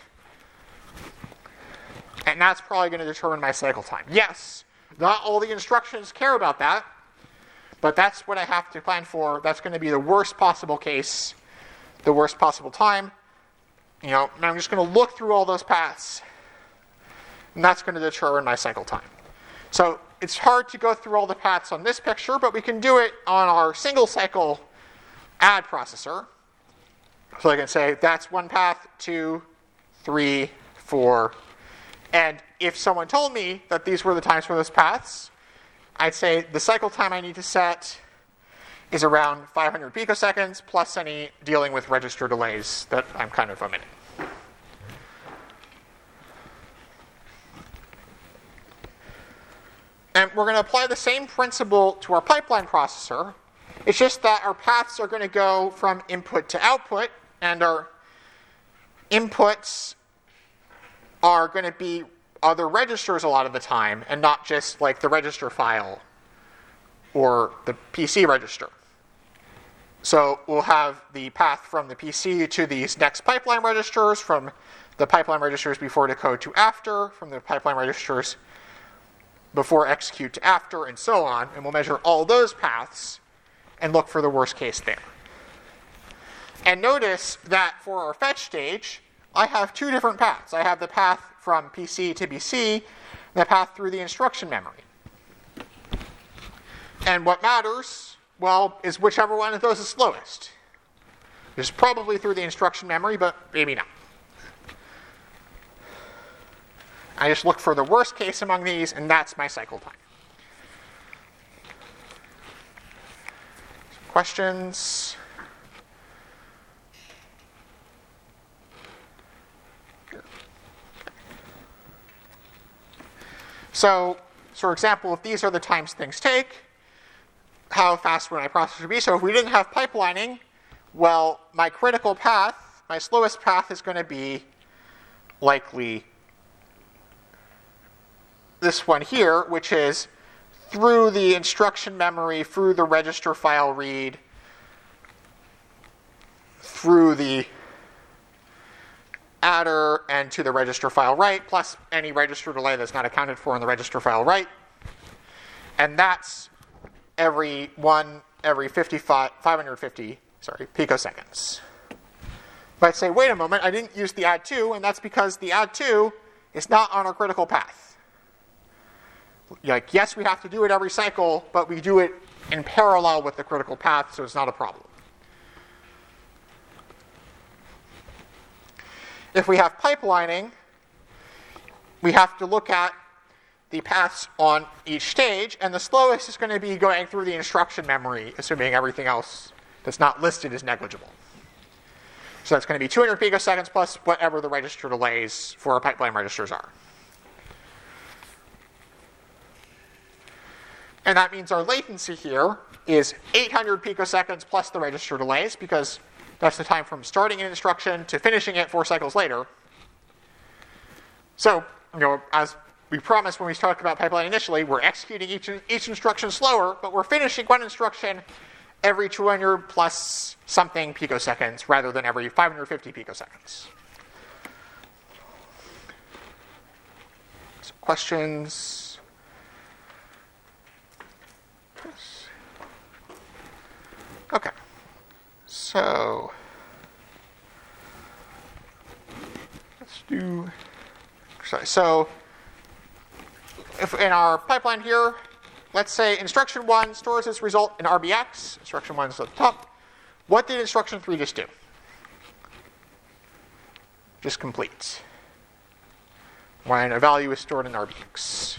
And that's probably going to determine my cycle time. Yes, not all the instructions care about that, but that's what I have to plan for. That's going to be the worst possible case, the worst possible time. You know, and I'm just going to look through all those paths, and that's going to determine my cycle time. So it's hard to go through all the paths on this picture, but we can do it on our single cycle add processor. So I can say that's one path, two, three, four. And if someone told me that these were the times for those paths, I'd say the cycle time I need to set is around five hundred picoseconds plus any dealing with register delays that I'm kind of omitting. And we're going to apply the same principle to our pipeline processor. It's just that our paths are going to go from input to output, and our inputs are going to be other registers a lot of the time, and not just like the register file or the P C register. So we'll have the path from the P C to these next pipeline registers, from the pipeline registers before decode to after, from the pipeline registers before execute to after, and so on. And we'll measure all those paths and look for the worst case there. And notice that for our fetch stage, I have two different paths. I have the path from P C to B C, and the path through the instruction memory. And what matters, well, is whichever one of those is slowest. It's probably through the instruction memory, but maybe not. I just look for the worst case among these, and that's my cycle time. Some questions? So, for example, if these are the times things take, how fast would my processor be? So if we didn't have pipelining, well, my critical path, my slowest path is going to be likely this one here, which is through the instruction memory, through the register file read, through the adder, and to the register file write, plus any register delay that's not accounted for in the register file write. And that's every one, every fifty-five, five hundred fifty, sorry, picoseconds. If I say, wait a moment, I didn't use the add two, and that's because the add two is not on our critical path. Like, yes, we have to do it every cycle, but we do it in parallel with the critical path, so it's not a problem. If we have pipelining, we have to look at the paths on each stage, and the slowest is going to be going through the instruction memory, assuming everything else that's not listed is negligible. So that's going to be two hundred picoseconds plus whatever the register delays for our pipeline registers are. And that means our latency here is eight hundred picoseconds plus the register delays, because that's the time from starting an instruction to finishing it four cycles later. So, you know, as we promised when we talked about pipeline initially, we're executing each, each instruction slower, but we're finishing one instruction every two hundred plus something picoseconds rather than every five hundred fifty picoseconds. So questions? Yes. Okay. So let's do exercise. So if in our pipeline here, let's say instruction one stores its result in R B X. Instruction one is at the top. What did instruction three just do? Just complete. When a value is stored in R B X.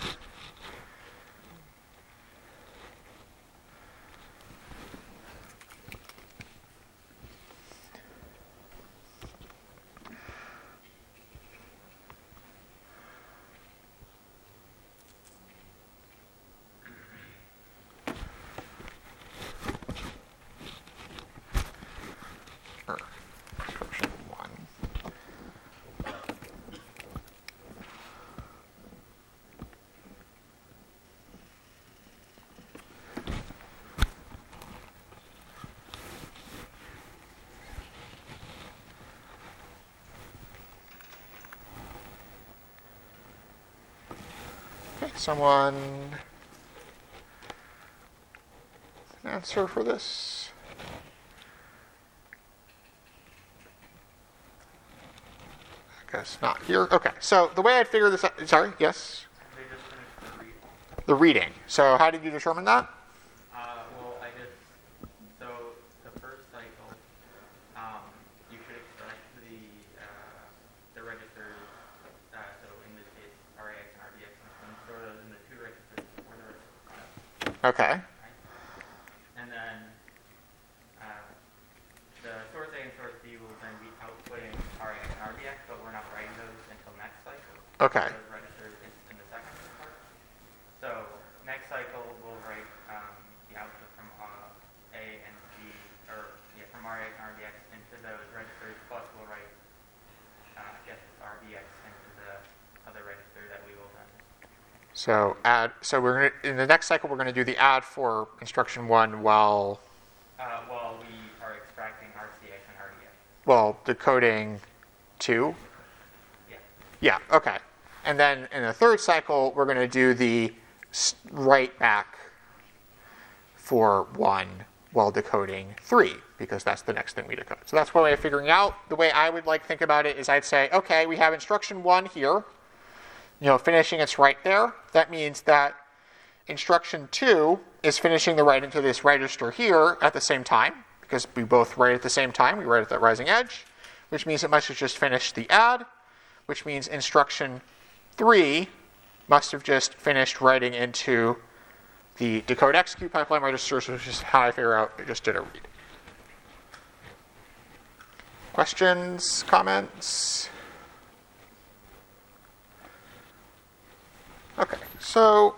Someone an answer for this? I guess not here. Okay, so the way I'd figure this out, sorry, yes? They just finished the read. The reading. So how did you determine that? Uh, well, I just, so the first cycle, um, you should extract the, uh, the registers, uh, so in this case, R A X and R B X, and store those in the two registers before the rest of the Okay. right? And then, uh, the source A and source B will then be outputting R A X and R B X, but we're not writing those until next cycle. Okay. Those registers in, in the second part. So next cycle we'll write um, the output from uh, A and B, or yeah, from R A X and R B X into those registers. Plus we'll write, uh, I guess, R B X into the other register that we will then. So add. So we're gonna, in the next cycle we're going to do the add for instruction one while Uh, while we are extracting R C X and R D X. while decoding two. Yeah. Yeah. Okay. And then in the third cycle we're going to do the s- write back for one while decoding three because that's the next thing we decode. So that's one way of figuring out. The way I would like to think about it is I'd say, okay, we have instruction one here. You know, finishing its write there. That means that instruction two is finishing the write into this register here at the same time, because we both write at the same time. We write at that rising edge, which means it must have just finished the add, which means instruction three must have just finished writing into the decode execute pipeline registers, which is how I figure out it just did a read. Questions, comments? Okay, so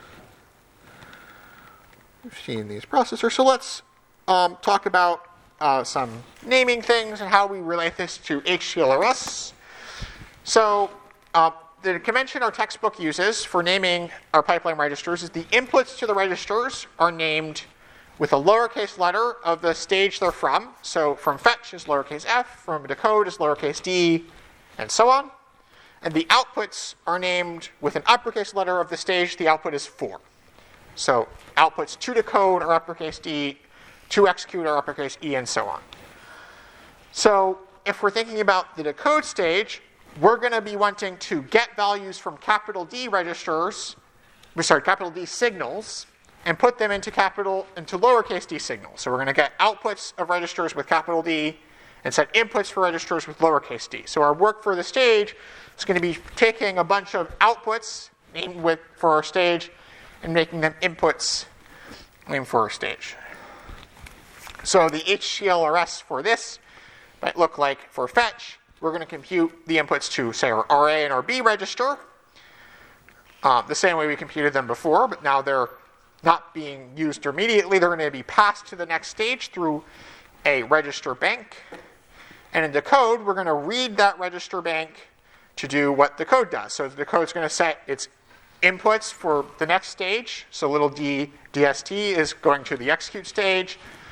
we've seen these processors. So let's um, talk about uh, some naming things and how we relate this to H C L R S. So uh, the convention our textbook uses for naming our pipeline registers is the inputs to the registers are named with a lowercase letter of the stage they're from. So from fetch is lowercase f, from decode is lowercase d, and so on. And the outputs are named with an uppercase letter of the stage the output is for. So outputs to decode are uppercase D, to execute are uppercase E, and so on. So if we're thinking about the decode stage, we're going to be wanting to get values from capital D registers, sorry, capital D signals, and put them into capital into lowercase d signals. So we're going to get outputs of registers with capital D and set inputs for registers with lowercase d. So our work for the stage is going to be taking a bunch of outputs named with for our stage and making them inputs named for our stage. So the H C L R S for this might look like for fetch, we're going to compute the inputs to, say, our R A and our B register, uh, the same way we computed them before, but now they're not being used immediately. They're going to be passed to the next stage through a register bank. And in decode, we're going to read that register bank to do what the code does. So the decode is going to set its inputs for the next stage. So little d D S T is going to the execute stage.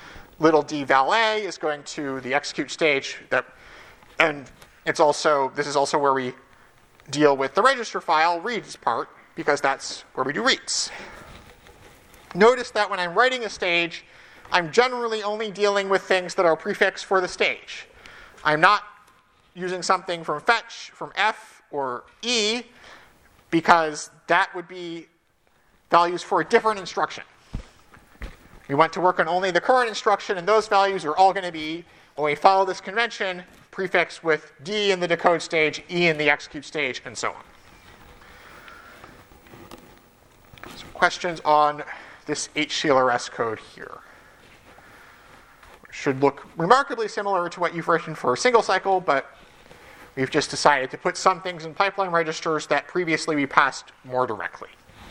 little d val a is going to the execute stage, that, and it's also, this is also where we deal with the register file reads part, because that's where we do reads. Notice that when I'm writing a stage, I'm generally only dealing with things that are prefixed for the stage. I'm not using something from fetch, from F or E, because that would be values for a different instruction. We want to work on only the current instruction, and those values are all going to be, when we follow this convention, prefixed with D in the decode stage, E in the execute stage, and so on. So questions on this H C L R S code here. It should look remarkably similar to what you've written for a single cycle, but we've just decided to put some things in pipeline registers that previously we passed more directly.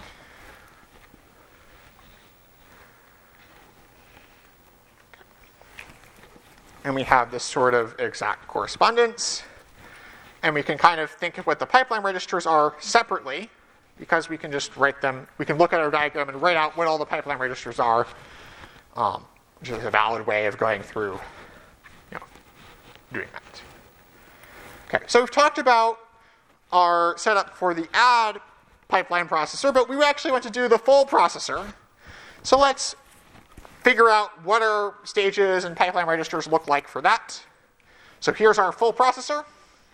And we have this sort of exact correspondence. And we can kind of think of what the pipeline registers are separately, because we can just write them, we can look at our diagram and write out what all the pipeline registers are, um, which is a valid way of going through, you know, doing that. Okay, so we've talked about our setup for the add pipeline processor, but we actually want to do the full processor. So let's figure out what our stages and pipeline registers look like for that. So here's our full processor.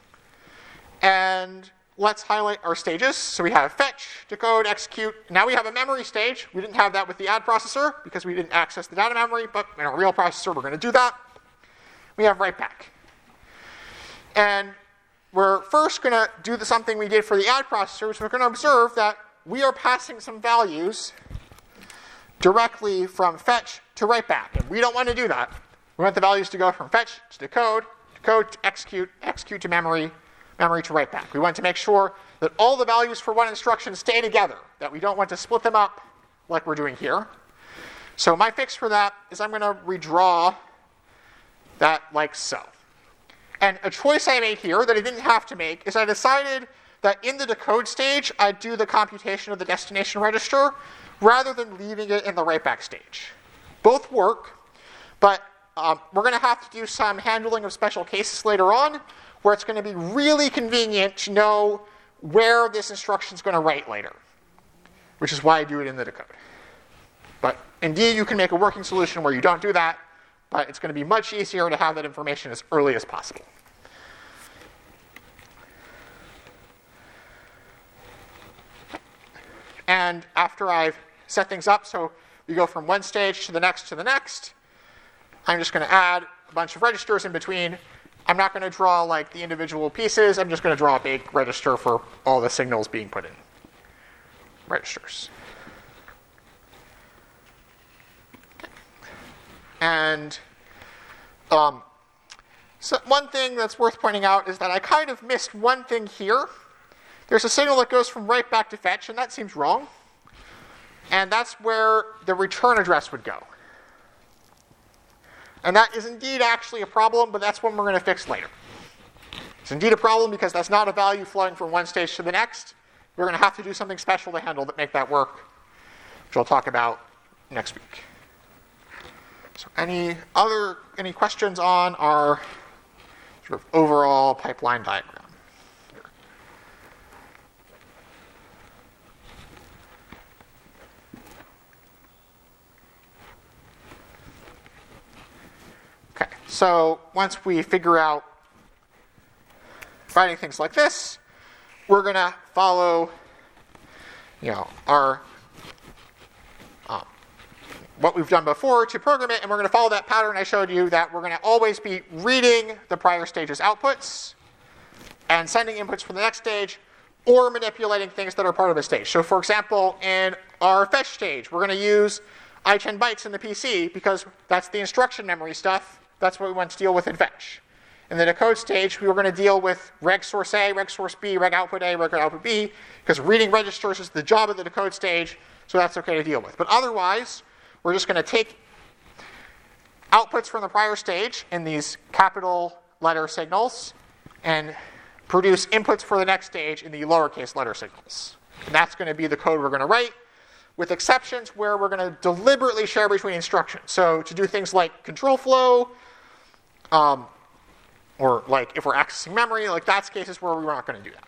And let's highlight our stages. So we have fetch, decode, execute. Now we have a memory stage. We didn't have that with the add processor because we didn't access the data memory, but in a real processor, we're going to do that. We have write back. And we're first going to do the something we did for the add processor. So we're going to observe that we are passing some values directly from fetch to write back. And we don't want to do that. We want the values to go from fetch to decode, decode to execute, execute to memory, memory to write back. We want to make sure that all the values for one instruction stay together, that we don't want to split them up like we're doing here. So my fix for that is I'm going to redraw that like so. And a choice I made here that I didn't have to make is I decided that in the decode stage, I'd do the computation of the destination register rather than leaving it in the write back stage. Both work, but um, we're going to have to do some handling of special cases later on where it's going to be really convenient to know where this instruction is going to write later, which is why I do it in the decode. But indeed, you can make a working solution where you don't do that, but it's going to be much easier to have that information as early as possible. And after I've set things up, so we go from one stage to the next to the next, I'm just going to add a bunch of registers in between. I'm not going to draw like the individual pieces. I'm just going to draw a big register for all the signals being put in. Registers. Okay. And um, so one thing that's worth pointing out is that I kind of missed one thing here. There's a signal that goes from write back to fetch, and that seems wrong. And that's where the return address would go. And that is indeed actually a problem, but that's one we're going to fix later. It's indeed a problem because that's not a value flowing from one stage to the next. We're going to have to do something special to handle that make that work, which I'll talk about next week. So any other any questions on our sort of overall pipeline diagram? Okay, so once we figure out writing things like this, we're going to follow, you know, our um, what we've done before to program it, and we're going to follow that pattern I showed you that we're going to always be reading the prior stage's outputs and sending inputs for the next stage, or manipulating things that are part of a stage. So, for example, in our fetch stage, we're going to use I ten bytes in the P C because that's the instruction memory stuff. That's what we want to deal with in fetch. In the decode stage, we were going to deal with reg source A, reg source B, reg output A, reg output B, because reading registers is the job of the decode stage, so that's okay to deal with. But otherwise, we're just going to take outputs from the prior stage in these capital letter signals and produce inputs for the next stage in the lowercase letter signals. And that's going to be the code we're going to write. with exceptions where we're going to deliberately share between instructions. So to do things like control flow, um, or like if we're accessing memory, like that's cases where we're not going to do that.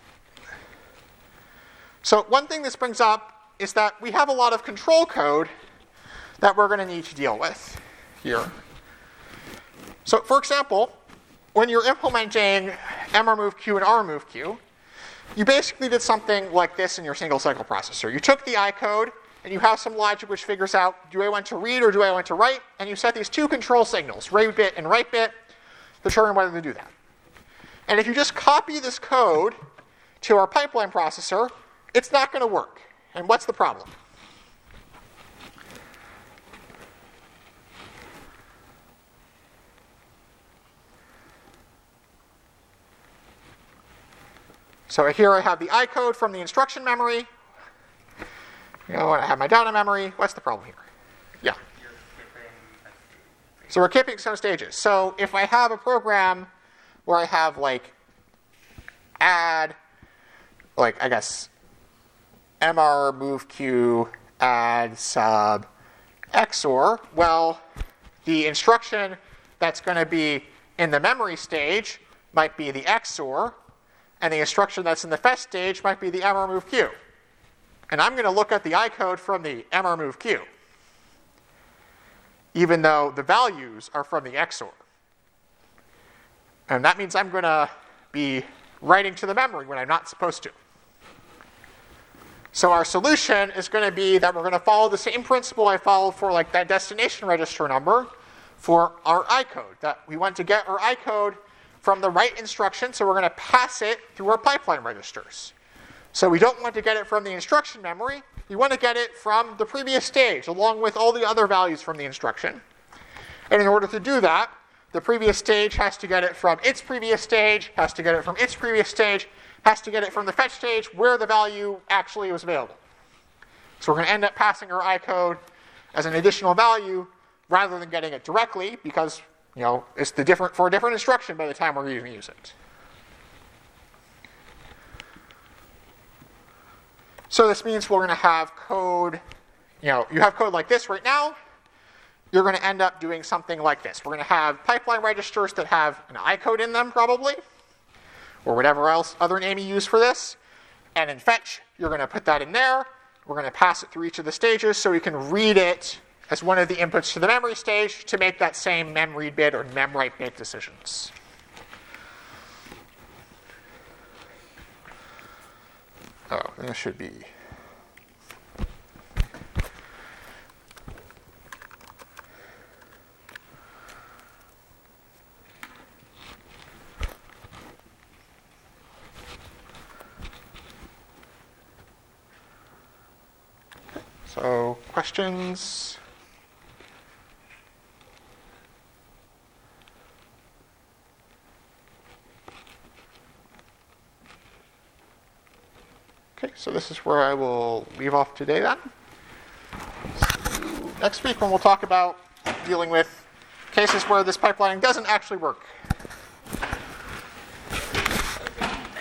So one thing this brings up is that we have a lot of control code that we're going to need to deal with here. So for example, when you're implementing mRemoveQ and rRemoveQ, you basically did something like this in your single cycle processor. You took the I code and you have some logic which figures out, do I want to read or do I want to write? And you set these two control signals, read bit and write bit, determine whether to do that. And if you just copy this code to our pipeline processor, it's not going to work. And what's the problem? So here I have the I code from the instruction memory. You know, I have my data memory. What's the problem here? Yeah. You're skipping a stage. So we're skipping some stages. So if I have a program where I have like add, like I guess mRemoveQ add sub X O R, well, the instruction that's going to be in the memory stage might be the X O R, and the instruction that's in the fetch stage might be the mRemoveQ. And I'm going to look at the I code from the mRemoveQ, even though the values are from the X O R. And that means I'm going to be writing to the memory when I'm not supposed to. So our solution is going to be that we're going to follow the same principle I followed for like that destination register number for our I code. That we want to get our I code from the right instruction, so we're going to pass it through our pipeline registers. So we don't want to get it from the instruction memory. We want to get it from the previous stage, along with all the other values from the instruction. And in order to do that, the previous stage has to get it from its previous stage, has to get it from its previous stage, has to get it from the fetch stage where the value actually was available. So we're going to end up passing our I code as an additional value rather than getting it directly because, you know, it's the different for a different instruction by the time we're going to use it. So this means we're going to have code, you know, you have code like this right now. You're going to end up doing something like this. We're going to have pipeline registers that have an I code in them probably, or whatever else other name you use for this. And in fetch, you're going to put that in there. We're going to pass it through each of the stages so we can read it as one of the inputs to the memory stage to make that same mem read bit or mem write bit decisions. Oh, this should be. So, questions? Okay, so this is where I will leave off today then. Next week when we'll talk about dealing with cases where this pipelining doesn't actually work